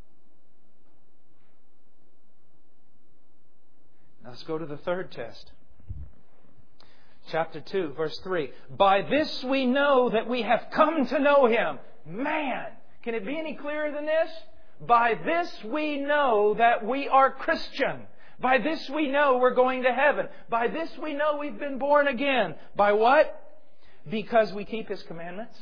Now let's go to the third test. Chapter two, verse three. By this we know that we have come to know Him. Man, can it be any clearer than this? By this we know that we are Christian. By this we know we're going to heaven. By this we know we've been born again. By what? Because we keep His commandments.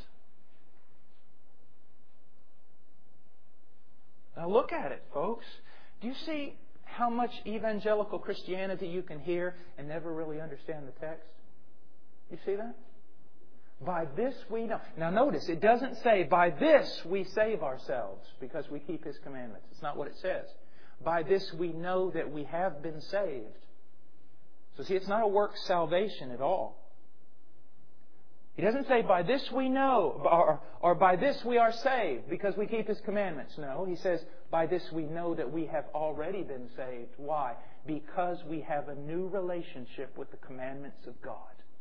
Now look at it, folks. Do you see how much evangelical Christianity you can hear and never really understand the text? You see that? By this we know. Now notice, it doesn't say, by this we save ourselves because we keep His commandments. It's not what it says. by this we know that we have been saved. So see, it's not a works salvation at all. He doesn't say, by this we know, or, or by this we are saved, because we keep His commandments. No, He says, by this we know that we have already been saved. Why? Because we have a new relationship with the commandments of God.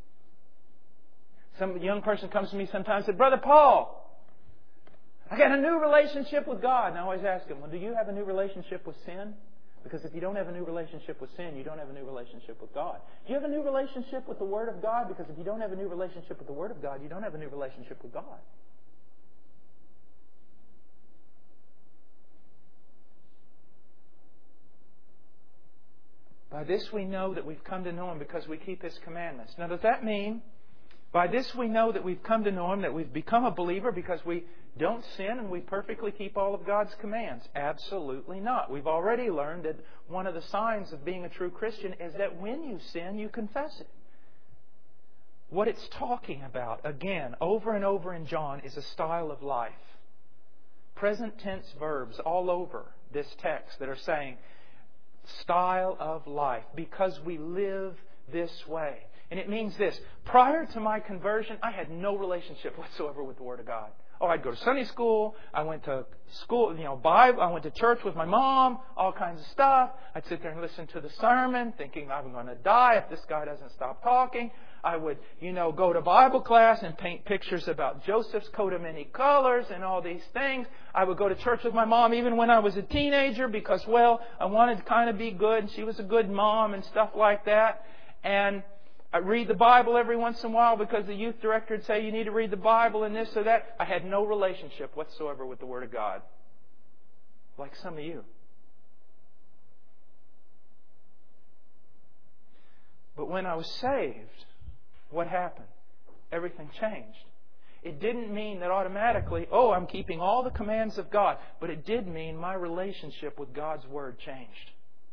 Some young person comes to me sometimes and says, Brother Paul, I got a new relationship with God. And I always ask him, well, do you have a new relationship with sin? Because if you don't have a new relationship with sin, you don't have a new relationship with God. Do you have a new relationship with the Word of God? Because if you don't have a new relationship with the Word of God, you don't have a new relationship with God. By this we know that we've come to know Him because we keep His commandments. Now, does that mean, by this we know that we've come to know Him, that we've become a believer because we don't sin and we perfectly keep all of God's commands? Absolutely not. We've already learned that one of the signs of being a true Christian is that when you sin, you confess it. What it's talking about, again, over and over in John, is a style of life. Present tense verbs all over this text that are saying, style of life, because we live this way. And it means this. Prior to my conversion, I had no relationship whatsoever with the Word of God. Oh, I'd go to Sunday school. I went to school, you know, Bible. I went to church with my mom, all kinds of stuff. I'd sit there and listen to the sermon, thinking I'm going to die if this guy doesn't stop talking. I would, you know, go to Bible class and paint pictures about Joseph's coat of many colors and all these things. I would go to church with my mom even when I was a teenager because, well, I wanted to kind of be good. And she was a good mom and stuff like that. And I read the Bible every once in a while because the youth director would say, you need to read the Bible and this or that. I had no relationship whatsoever with the Word of God. Like some of you. But when I was saved, what happened? Everything changed. It didn't mean that automatically, oh, I'm keeping all the commands of God. But it did mean my relationship with God's Word changed.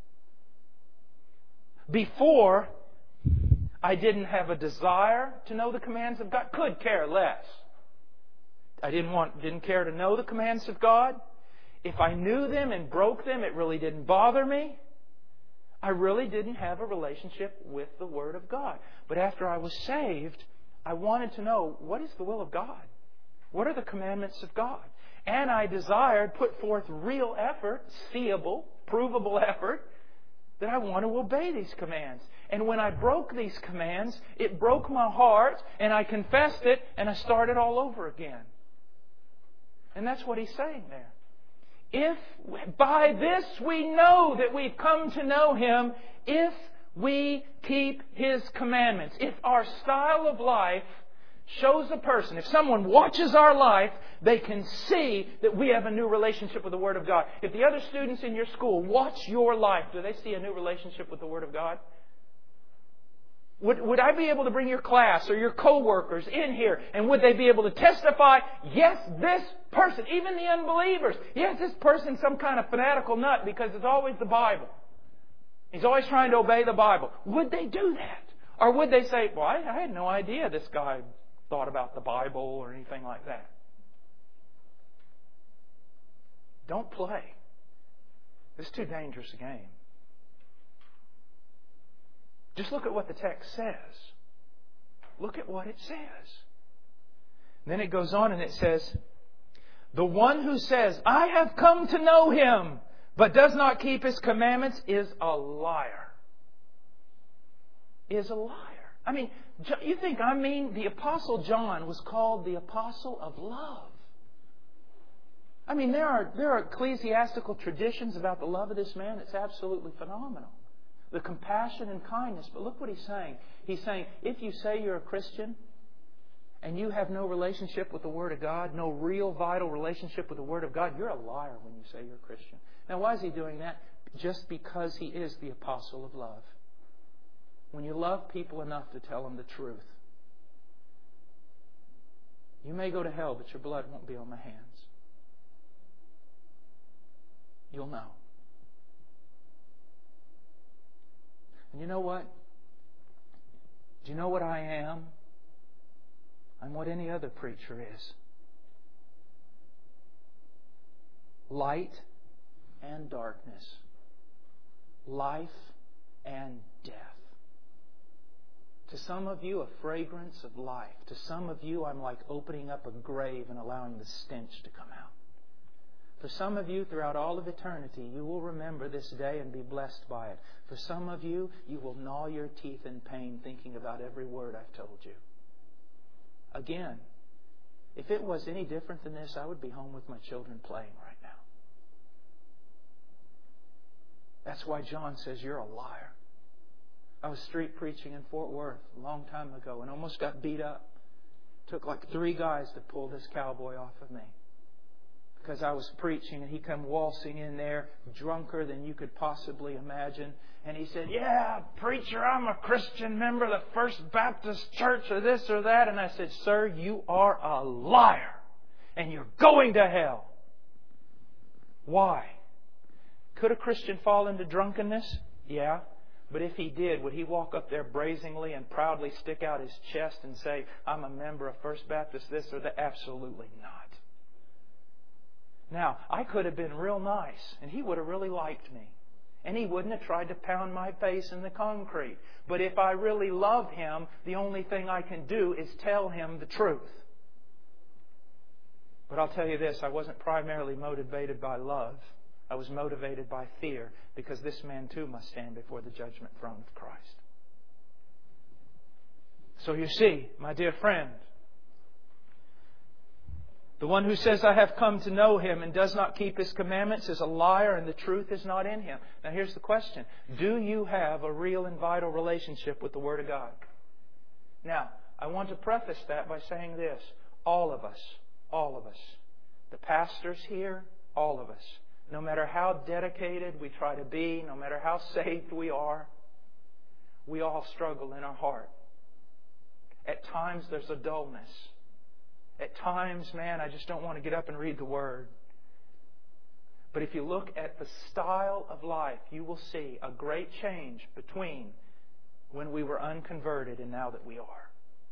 Before, I didn't have a desire to know the commands of God. Could care less. I didn't want, didn't care to know the commands of God. If I knew them and broke them, it really didn't bother me. I really didn't have a relationship with the Word of God. But after I was saved, I wanted to know, what is the will of God? What are the commandments of God? And I desired, put forth real effort, seeable, provable effort, that I want to obey these commands. And when I broke these commands, it broke my heart, and I confessed it, and I started all over again. And that's what he's saying there. If by this we know that we've come to know Him, if we keep His commandments, if our style of life shows a person, if someone watches our life, they can see that we have a new relationship with the Word of God. If the other students in your school watch your life, do they see a new relationship with the Word of God? Would, would I be able to bring your class or your co-workers in here, and would they be able to testify, yes, this person, even the unbelievers, yes, this person's some kind of fanatical nut because it's always the Bible. He's always trying to obey the Bible. Would they do that? Or would they say, well, I, I had no idea this guy thought about the Bible or anything like that? Don't play. It's too dangerous a game. Just look at what the text says. Look at what it says. And then it goes on and it says, the one who says, I have come to know Him, but does not keep His commandments is a liar. Is a liar. I mean, you think I mean the Apostle John was called the Apostle of Love. I mean, there are, there are ecclesiastical traditions about the love of this man that's absolutely phenomenal. The compassion and kindness. But look what he's saying. He's saying, if you say you're a Christian and you have no relationship with the Word of God, no real vital relationship with the Word of God, you're a liar when you say you're a Christian. Now, why is he doing that? Just because he is the apostle of love. When you love people enough to tell them the truth, you may go to hell, but your blood won't be on my hands. You'll know. And you know what? Do you know what I am? I'm what any other preacher is. Light and darkness. life and death. To some of you, a fragrance of life. To some of you, I'm like opening up a grave and allowing the stench to come out. For some of you, throughout all of eternity, you will remember this day and be blessed by it. For some of you, you will gnaw your teeth in pain thinking about every word I've told you. Again, if it was any different than this, I would be home with my children playing right now. That's why John says you're a liar. I was street preaching in Fort Worth a long time ago and almost got beat up. Took like three guys to pull this cowboy off of me. Because I was preaching and he come waltzing in there, drunker than you could possibly imagine. And he said, "Yeah, preacher, I'm a Christian member of the First Baptist Church or this or that." And I said, "Sir, you are a liar and you're going to hell." Why? Could a Christian fall into drunkenness? Yeah. But if he did, would he walk up there brazenly and proudly stick out his chest and say, "I'm a member of First Baptist this or that"? Absolutely not. Now, I could have been real nice, and he would have really liked me. And he wouldn't have tried to pound my face in the concrete. But if I really love him, the only thing I can do is tell him the truth. But I'll tell you this, I wasn't primarily motivated by love. I was motivated by fear, because this man too must stand before the judgment throne of Christ. So you see, my dear friend, the one who says, "I have come to know Him," and does not keep His commandments is a liar, and the truth is not in him. Now here's the question. Do you have a real and vital relationship with the Word of God? Now, I want to preface that by saying this. All of us, all of us, the pastors here, all of us, no matter how dedicated we try to be, no matter how saved we are, we all struggle in our heart. At times there's a dullness. At times, man, I just don't want to get up and read the Word. But if you look at the style of life, you will see a great change between when we were unconverted and now that we are.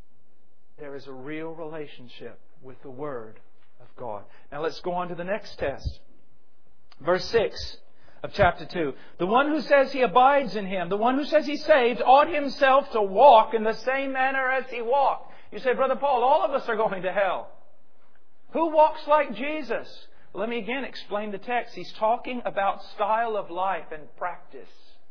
There is a real relationship with the Word of God. Now let's go on to the next test. Verse six of chapter two. The one who says he abides in Him, the one who says he's saved, ought himself to walk in the same manner as He walked. You say, "Brother Paul, all of us are going to hell. Who walks like Jesus?" Let me again explain the text. He's talking about style of life and practice.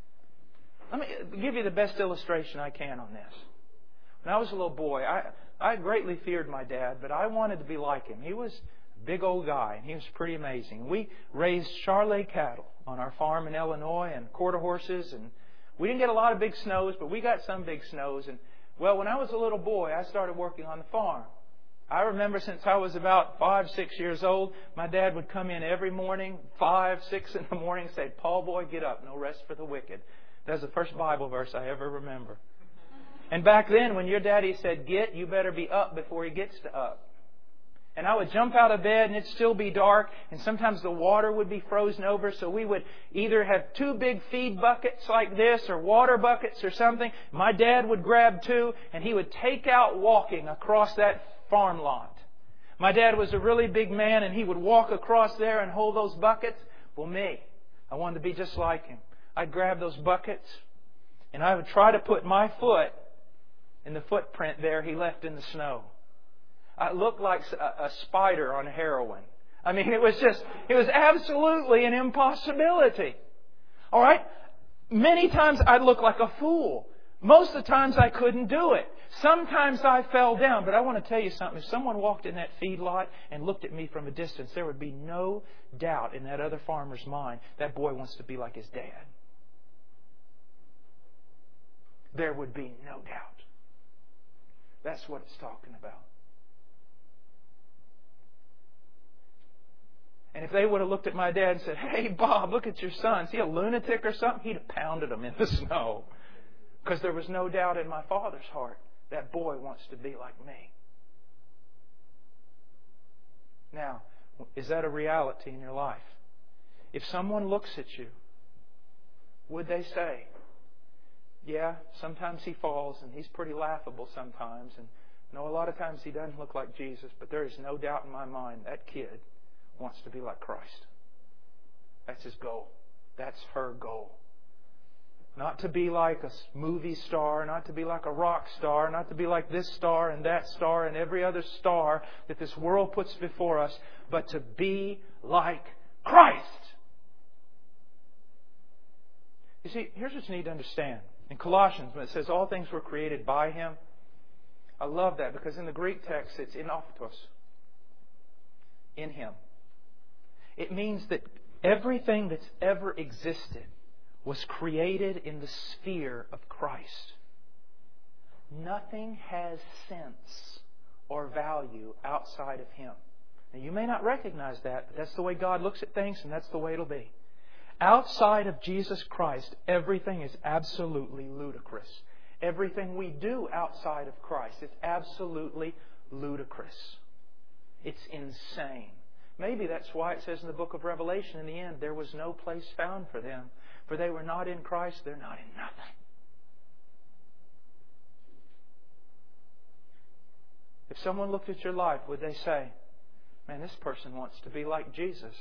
Let me give you the best illustration I can on this. When I was a little boy, I, I greatly feared my dad, but I wanted to be like him. He was a big old guy, and he was pretty amazing. We raised Charolais cattle on our farm in Illinois and quarter horses, and we didn't get a lot of big snows, but we got some big snows. And well, when I was a little boy, I started working on the farm. I remember since I was about five, six years old, my dad would come in every morning, five, six in the morning, and say, "Paul boy, get up, no rest for the wicked." That's the first Bible verse I ever remember. And back then, when your daddy said get, you better be up before he gets to up. And I would jump out of bed and it'd still be dark, and sometimes the water would be frozen over, so we would either have two big feed buckets like this or water buckets or something. My dad would grab two and he would take out walking across that farm lot. My dad was a really big man and he would walk across there and hold those buckets. Well, me, I wanted to be just like him. I'd grab those buckets and I would try to put my foot in the footprint there he left in the snow. I looked like a, a spider on heroin. I mean, it was just, it was absolutely an impossibility. All right? Many times I'd look like a fool. Most of the times I couldn't do it. Sometimes I fell down. But I want to tell you something. If someone walked in that feedlot and looked at me from a distance, there would be no doubt in that other farmer's mind that boy wants to be like his dad. There would be no doubt. That's what it's talking about. And if they would have looked at my dad and said, "Hey, Bob, look at your son. Is he a lunatic or something?" He'd have pounded him in the snow. Because there was no doubt in my father's heart that boy wants to be like me. Now, is that a reality in your life? If someone looks at you, would they say, "Yeah, sometimes he falls and he's pretty laughable sometimes. And no, a lot of times he doesn't look like Jesus, but there is no doubt in my mind that kid wants to be like Christ." That's his goal. That's her goal. Not to be like a movie star, not to be like a rock star, not to be like this star and that star and every other star that this world puts before us, but to be like Christ. You see, here's what you need to understand. In Colossians, when it says all things were created by Him, I love that because in the Greek text it's in autos, in Him. It means that everything that's ever existed was created in the sphere of Christ. Nothing has sense or value outside of Him. Now, you may not recognize that, but that's the way God looks at things, and that's the way it'll be. Outside of Jesus Christ, everything is absolutely ludicrous. Everything we do outside of Christ is absolutely ludicrous. It's insane. Maybe that's why it says in the book of Revelation, in the end, there was no place found for them. For they were not in Christ, they're not in nothing. If someone looked at your life, would they say, man, this person wants to be like Jesus?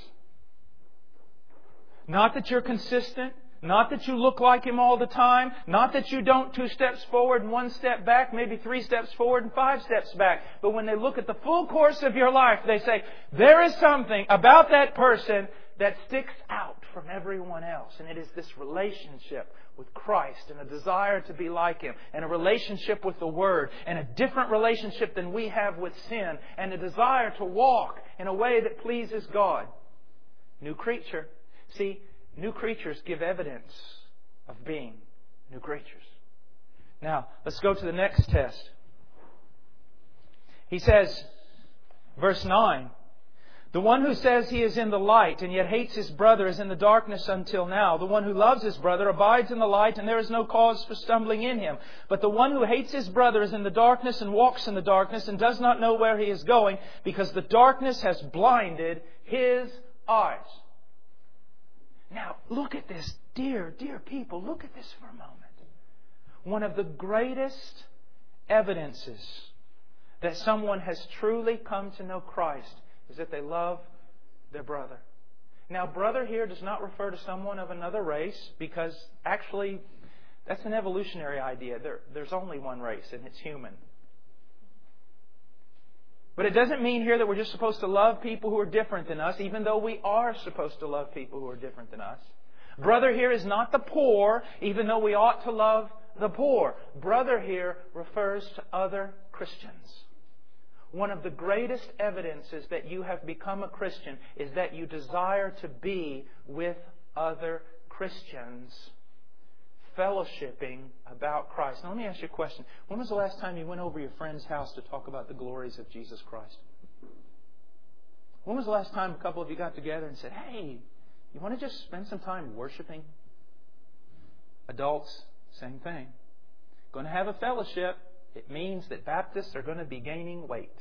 Not that you're consistent, not that you look like Him all the time, not that you don't two steps forward and one step back, maybe three steps forward and five steps back. But when they look at the full course of your life, they say, there is something about that person that sticks out from everyone else. And it is this relationship with Christ and a desire to be like Him and a relationship with the Word and a different relationship than we have with sin and a desire to walk in a way that pleases God. New creature. See, new creatures give evidence of being new creatures. Now, let's go to the next test. He says, verse nine, the one who says he is in the light and yet hates his brother is in the darkness until now. The one who loves his brother abides in the light, and there is no cause for stumbling in him. But the one who hates his brother is in the darkness and walks in the darkness and does not know where he is going, because the darkness has blinded his eyes. Now, look at this, dear, dear people. Look at this for a moment. One of the greatest evidences that someone has truly come to know Christ is that they love their brother. Now, brother here does not refer to someone of another race, because actually that's an evolutionary idea. There, there's only one race, and it's human. But it doesn't mean here that we're just supposed to love people who are different than us, even though we are supposed to love people who are different than us. Brother here is not the poor, even though we ought to love the poor. Brother here refers to other Christians. One of the greatest evidences that you have become a Christian is that you desire to be with other Christians, fellowshipping about Christ. Now let me ask you a question. When was the last time you went over your friend's house to talk about the glories of Jesus Christ? When was the last time a couple of you got together and said, hey, you want to just spend some time worshiping? Adults, same thing. Going to have a fellowship. It means that Baptists are going to be gaining weight.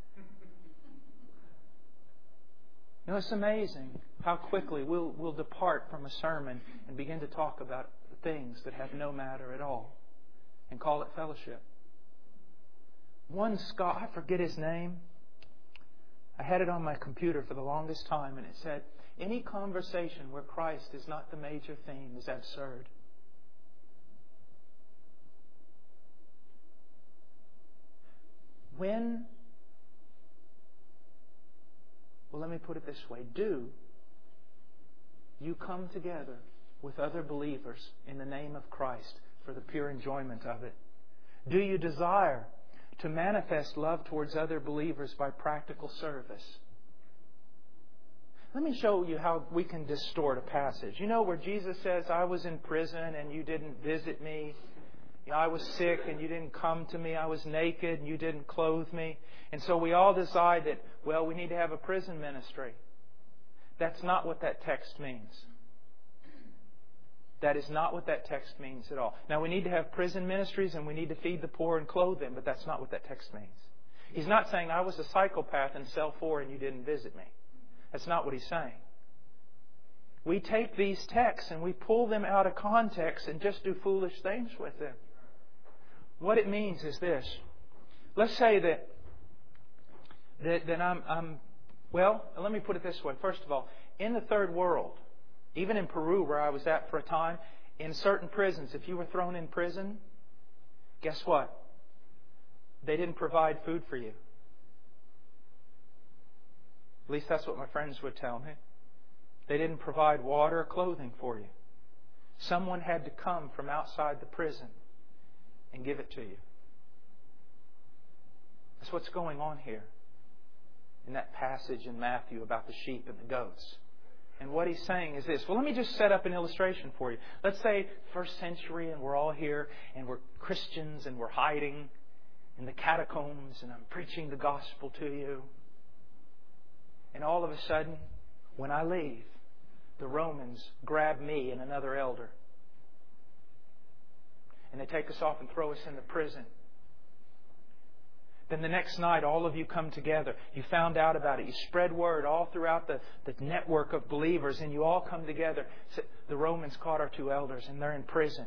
You know, it's amazing how quickly we'll, we'll depart from a sermon and begin to talk about things that have no matter at all and call it fellowship. One Scot, I forget his name, I had it on my computer for the longest time, and it said, any conversation where Christ is not the major theme is absurd. When, well, let me put it this way. Do you come together with other believers in the name of Christ for the pure enjoyment of it? Do you desire to manifest love towards other believers by practical service? Let me show you how we can distort a passage. You know where Jesus says, I was in prison and you didn't visit me. I was sick and you didn't come to me. I was naked and you didn't clothe me. And so we all decide that, well, we need to have a prison ministry. That's not what that text means. That is not what that text means at all. Now, we need to have prison ministries and we need to feed the poor and clothe them, but that's not what that text means. He's not saying, I was a psychopath in cell four and you didn't visit me. That's not what he's saying. We take these texts and we pull them out of context and just do foolish things with them. What it means is this. Let's say that that, that I'm, I'm, well, let me put it this way. First of all, in the third world, even in Peru where I was at for a time, In certain prisons, if you were thrown in prison, guess what? They didn't provide food for you. At least that's what my friends would tell me. They didn't provide water or clothing for you. Someone had to come from outside the prison and give it to you. That's what's going on here in that passage in Matthew about the sheep and the goats. And what he's saying is this. Well, let me just set up an illustration for you. Let's say first century and we're all here and we're Christians and we're hiding in the catacombs and I'm preaching the gospel to you. And all of a sudden, when I leave, the Romans grab me and another elder. And they take us off and throw us in the prison. Then the next night, all of you come together. You found out about it. You spread word all throughout the, the network of believers, and you all come together. The Romans caught our two elders, and they're in prison.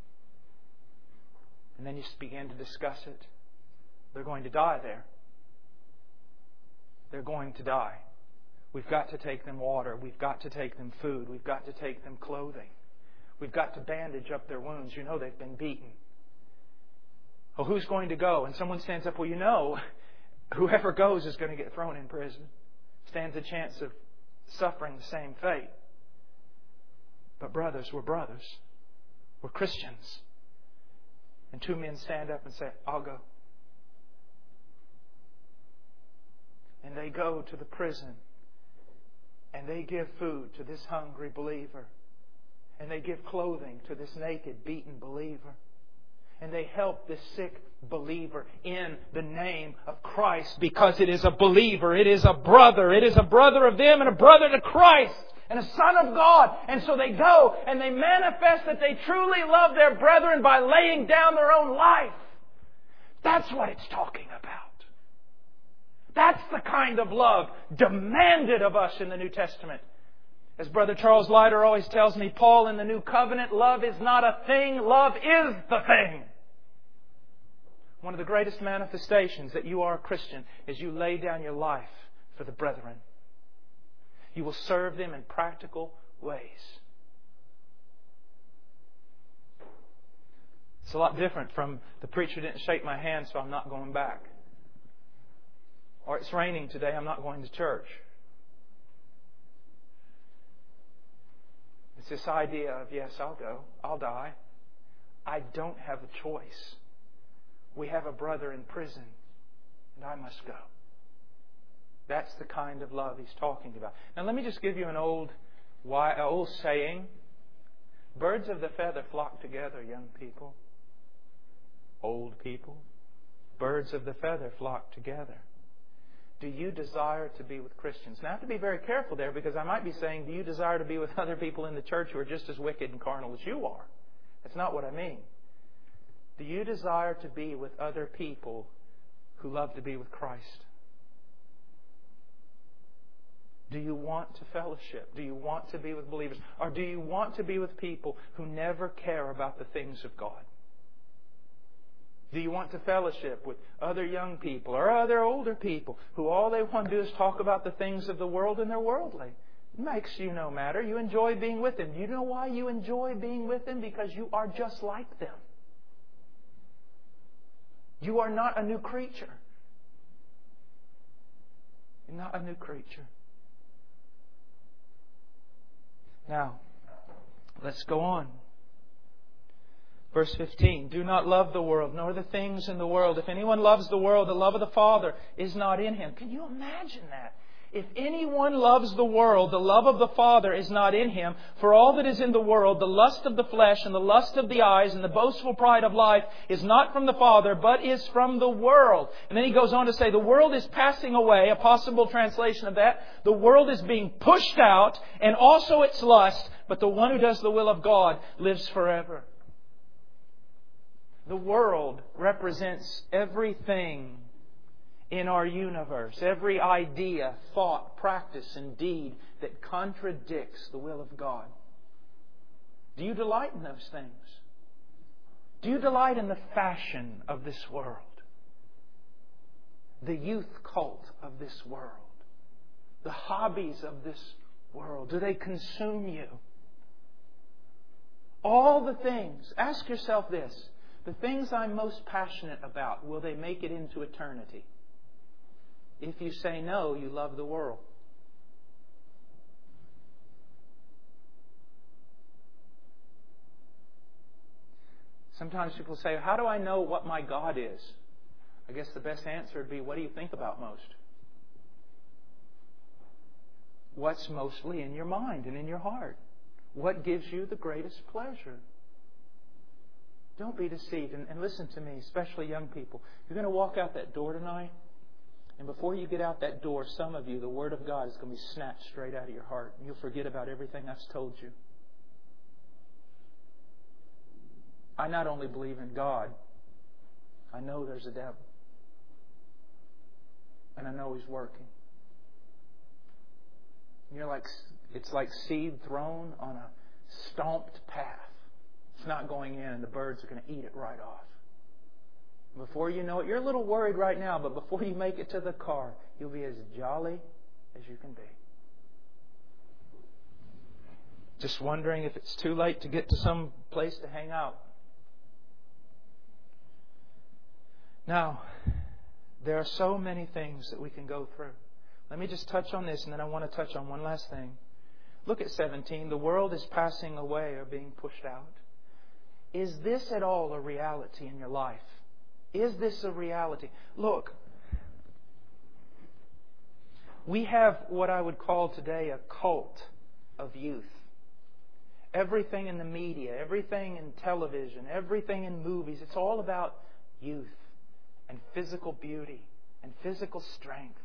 And then you begin to discuss it. They're going to die there. They're going to die. We've got to take them water. We've got to take them food. We've got to take them clothing. We've got to bandage up their wounds. You know they've been beaten. Oh, who's going to go? And someone stands up. Well, you know, whoever goes is going to get thrown in prison. Stands a chance of suffering the same fate. But brothers, we're brothers. We're Christians. And two men stand up and say, I'll go. And they go to the prison. And they give food to this hungry believer. And they give clothing to this naked, beaten believer. And they help this sick believer in the name of Christ because it is a believer. It is a brother. It is a brother of them and a brother to Christ and a son of God. And so they go and they manifest that they truly love their brethren by laying down their own life. That's what it's talking about. That's the kind of love demanded of us in the New Testament. As Brother Charles Leiter always tells me, Paul, in the New Covenant, love is not a thing, love is the thing. One of the greatest manifestations that you are a Christian is you lay down your life for the brethren. You will serve them in practical ways. It's a lot different from the preacher didn't shake my hand, so I'm not going back. Or it's raining today, I'm not going to church. It's this idea of, yes, I'll go. I'll die. I don't have a choice. We have a brother in prison, and I must go. That's the kind of love he's talking about. Now, let me just give you an old, old saying. Birds of the feather flock together, young people. Old people. Birds of the feather flock together. Do you desire to be with Christians? Now, I have to be very careful there because I might be saying, do you desire to be with other people in the church who are just as wicked and carnal as you are? That's not what I mean. Do you desire to be with other people who love to be with Christ? Do you want to fellowship? Do you want to be with believers? Or do you want to be with people who never care about the things of God? Do you want to fellowship with other young people or other older people who all they want to do is talk about the things of the world and they're worldly? It makes you no matter. You enjoy being with them. You know why you enjoy being with them? Because you are just like them. You are not a new creature. You're not a new creature. Now, let's go on. Verse fifteen, do not love the world, nor the things in the world. If anyone loves the world, the love of the Father is not in him. Can you imagine that? If anyone loves the world, the love of the Father is not in him. For all that is in the world, the lust of the flesh and the lust of the eyes and the boastful pride of life is not from the Father, but is from the world. And then he goes on to say, the world is passing away. A possible translation of that. The world is being pushed out and also its lust. But the one who does the will of God lives forever. The world represents everything in our universe, every idea, thought, practice, and deed that contradicts the will of God. Do you delight in those things? Do you delight in the fashion of this world? The youth cult of this world? The hobbies of this world? Do they consume you? all the things, ask yourself this, the things I'm most passionate about, will they make it into eternity? If you say no, you love the world. Sometimes people say, how do I know what my God is? I guess the best answer would be, what do you think about most? What's mostly in your mind and in your heart? What gives you the greatest pleasure? Don't be deceived. And, and listen to me, especially young people. You're going to walk out that door tonight, and before you get out that door, some of you, the Word of God is going to be snatched straight out of your heart. And you'll forget about everything I've told you. I not only believe in God, I know there's a devil. And I know he's working. You're like, it's like seed thrown on a stomped path. It's not going in, and the birds are going to eat it right off. Before you know it, you're a little worried right now, but before you make it to the car, you'll be as jolly as you can be. Just wondering if it's too late to get to some place to hang out. Now, there are so many things that we can go through. Let me just touch on this, and then I want to touch on one last thing. Look at seventeen. The world is passing away or being pushed out. Is this at all a reality in your life? Is this a reality? Look, we have what I would call today a cult of youth. Everything in the media, everything in television, everything in movies, it's all about youth and physical beauty and physical strength.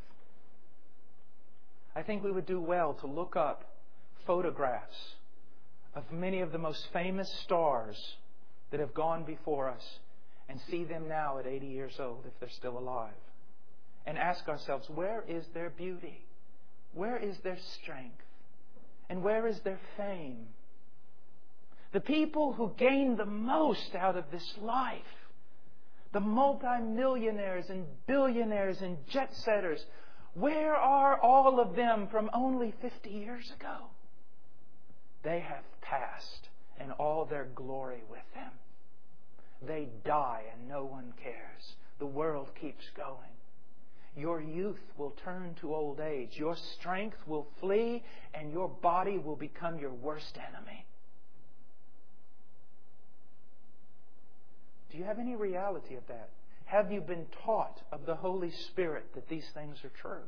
I think we would do well to look up photographs of many of the most famous stars that have gone before us and see them now at eighty years old if they're still alive. And ask ourselves, where is their beauty? Where is their strength? And where is their fame? The people who gain the most out of this life, the multimillionaires and billionaires and jet setters, where are all of them from only fifty years ago? They have passed, and all their glory with them. They die and no one cares. The world keeps going. Your youth will turn to old age. Your strength will flee, and your body will become your worst enemy. Do you have any reality of that? Have you been taught of the Holy Spirit that these things are true?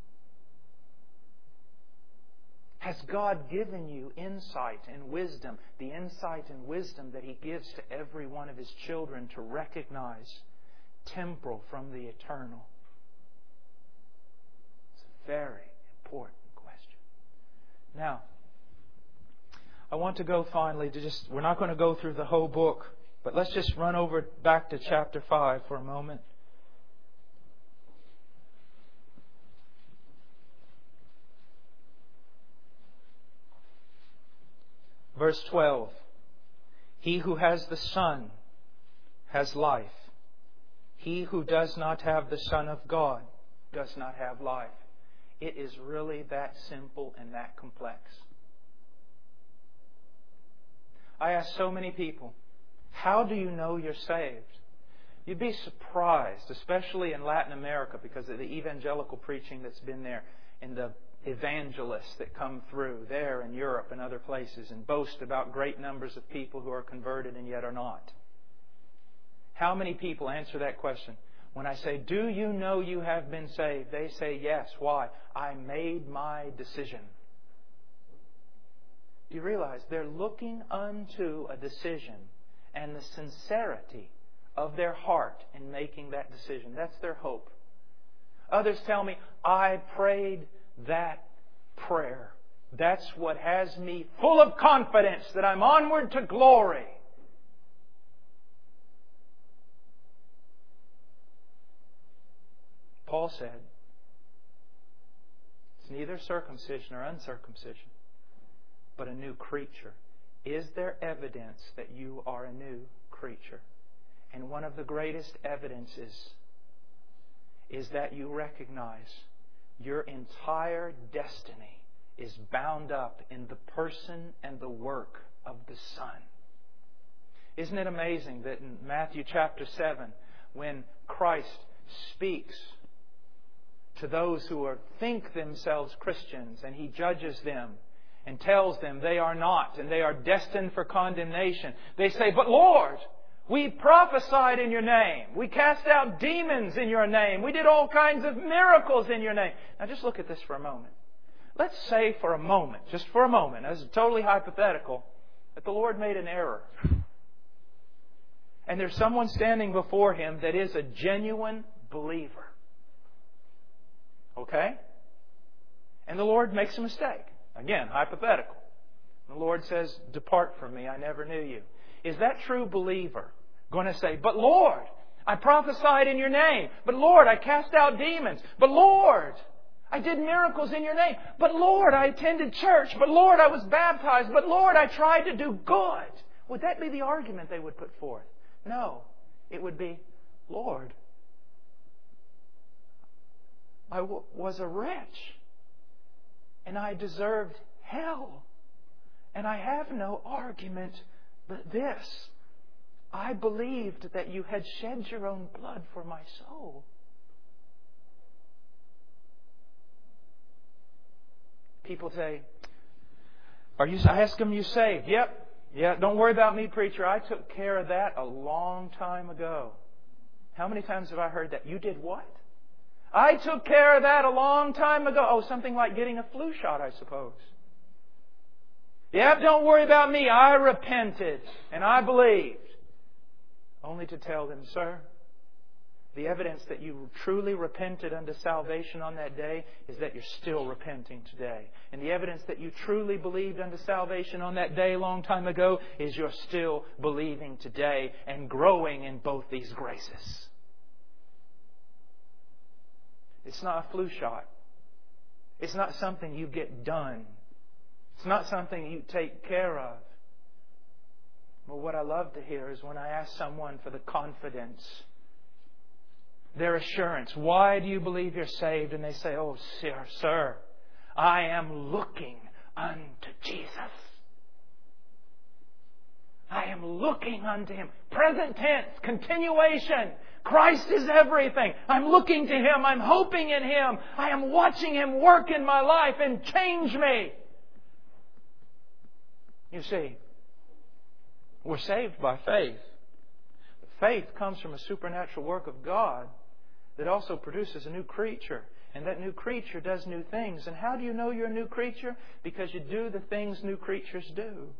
Has God given you insight and wisdom, the insight and wisdom that He gives to every one of His children to recognize temporal from the eternal? It's a very important question. Now, I want to go finally to just, we're not going to go through the whole book, but let's just run over back to chapter five for a moment. Verse twelve. He who has the Son has life. He who does not have the Son of God does not have life. It is really that simple and that complex. I ask so many people, how do you know you're saved? You'd be surprised, especially in Latin America, because of the evangelical preaching that's been there, and the evangelists that come through there in Europe and other places and boast about great numbers of people who are converted and yet are not. How many people answer that question? When I say, do you know you have been saved? They say, yes. Why? I made my decision. Do you realize they're looking unto a decision and the sincerity of their heart in making that decision? That's their hope. Others tell me, I prayed that prayer. That's what has me full of confidence that I'm onward to glory. Paul said, it's neither circumcision or uncircumcision, but a new creature. Is there evidence that you are a new creature? And one of the greatest evidences is that you recognize your entire destiny is bound up in the person and the work of the Son. Isn't it amazing that in Matthew chapter seven, when Christ speaks to those who are, think themselves Christians, and He judges them and tells them they are not and they are destined for condemnation, they say, "But Lord, we prophesied in Your name. We cast out demons in Your name. We did all kinds of miracles in Your name." Now just look at this for a moment. Let's say for a moment, just for a moment, as totally hypothetical, that the Lord made an error. And there's someone standing before Him that is a genuine believer. Okay? And the Lord makes a mistake. Again, hypothetical. The Lord says, "Depart from me, I never knew you." Is that true believer going to say, "But Lord, I prophesied in Your name. But Lord, I cast out demons. But Lord, I did miracles in Your name. But Lord, I attended church. But Lord, I was baptized. But Lord, I tried to do good"? Would that be the argument they would put forth? No. It would be, "Lord, I w- was a wretch, and I deserved hell, and I have no argument but this. I believed that You had shed Your own blood for my soul." People say, "Are you?" I ask them, "You saved?" "Yep. Yeah, don't worry about me, preacher. I took care of that a long time ago." How many times have I heard that? "You did what?" "I took care of that a long time ago." Oh, something like getting a flu shot, I suppose. "Yep, don't worry about me. I repented and I believed." Only to tell them, "Sir, the evidence that you truly repented unto salvation on that day is that you're still repenting today. And the evidence that you truly believed unto salvation on that day a long time ago is you're still believing today and growing in both these graces." It's not a flu shot. It's not something you get done. It's not something you take care of. Well, what I love to hear is when I ask someone for the confidence, their assurance, "Why do you believe you're saved?" And they say, "Oh, sir, sir, I am looking unto Jesus. I am looking unto Him." Present tense, continuation. Christ is everything. I'm looking to Him. I'm hoping in Him. I am watching Him work in my life and change me. You see, we're saved by faith. But faith comes from a supernatural work of God that also produces a new creature. And that new creature does new things. And how do you know you're a new creature? Because you do the things new creatures do.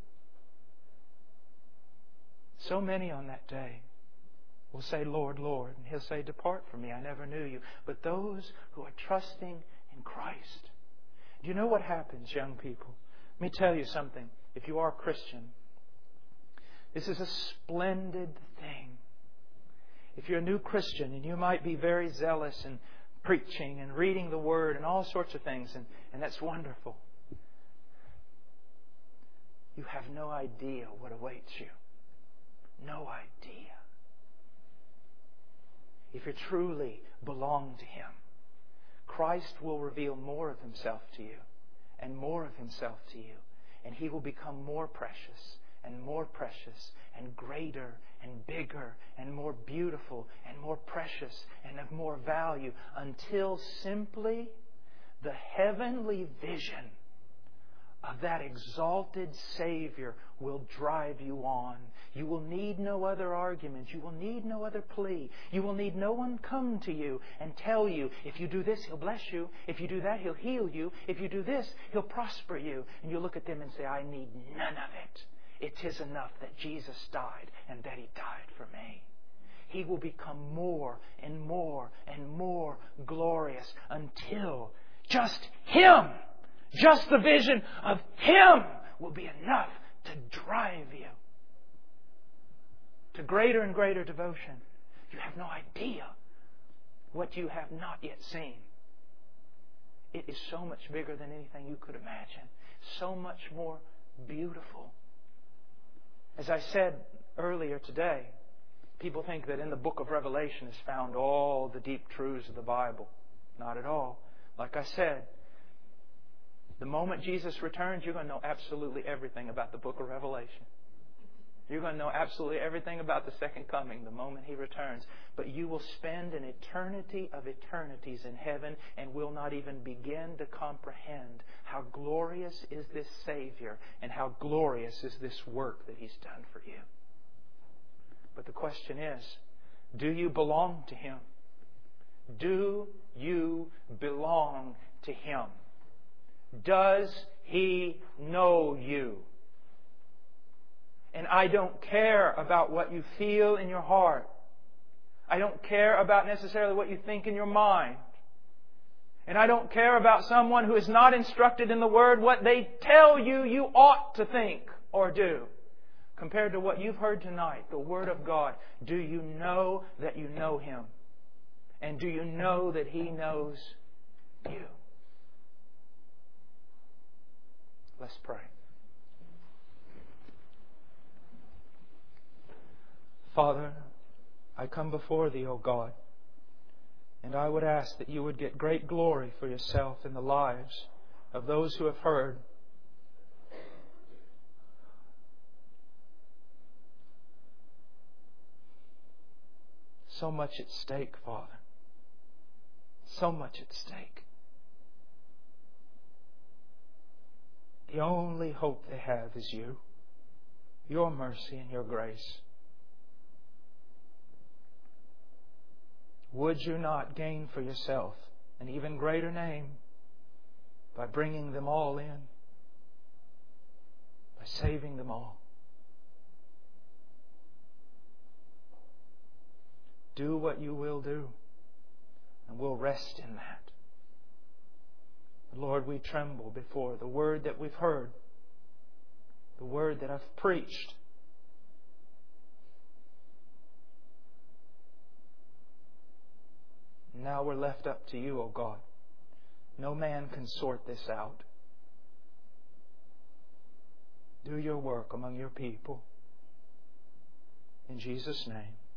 So many on that day will say, "Lord, Lord." And He'll say, "Depart from me, I never knew you." But those who are trusting in Christ. Do you know what happens, young people? Let me tell you something. If you are a Christian, this is a splendid thing. If you're a new Christian, and you might be very zealous in preaching and reading the Word and all sorts of things, and, and that's wonderful. You have no idea what awaits you. No idea. If you truly belong to Him, Christ will reveal more of Himself to you and more of Himself to you. And He will become more precious and more precious and greater and bigger and more beautiful and more precious and of more value until simply the heavenly vision of that exalted Savior will drive you on. You will need no other arguments. You will need no other plea. You will need no one come to you and tell you, if you do this, He'll bless you. If you do that, He'll heal you. If you do this, He'll prosper you. And you look at them and say, "I need none of it. It is enough that Jesus died and that He died for me." He will become more and more and more glorious until just Him, just the vision of Him will be enough to drive you to greater and greater devotion. You have no idea what you have not yet seen. It is so much bigger than anything you could imagine. So much more beautiful. As I said earlier today, people think that in the book of Revelation is found all the deep truths of the Bible. Not at all. Like I said, the moment Jesus returns, you're going to know absolutely everything about the book of Revelation. You're going to know absolutely everything about the second coming the moment He returns. But you will spend an eternity of eternities in heaven and will not even begin to comprehend how glorious is this Savior and how glorious is this work that He's done for you. But the question is, do you belong to Him? Do you belong to Him? Does He know you? And I don't care about what you feel in your heart. I don't care about necessarily what you think in your mind. And I don't care about someone who is not instructed in the Word, what they tell you you ought to think or do. Compared to what you've heard tonight, the Word of God, do you know that you know Him? And do you know that He knows you? Let's pray. Father, I come before Thee, O God, and I would ask that You would get great glory for Yourself in the lives of those who have heard. So much at stake, Father. So much at stake. The only hope they have is You, Your mercy and Your grace. Would You not gain for Yourself an even greater name by bringing them all in, by saving them all? Do what You will do, and we'll rest in that. Lord, we tremble before the Word that we've heard, the Word that I've preached. Now we're left up to You, O God. No man can sort this out. Do Your work among Your people. In Jesus' name.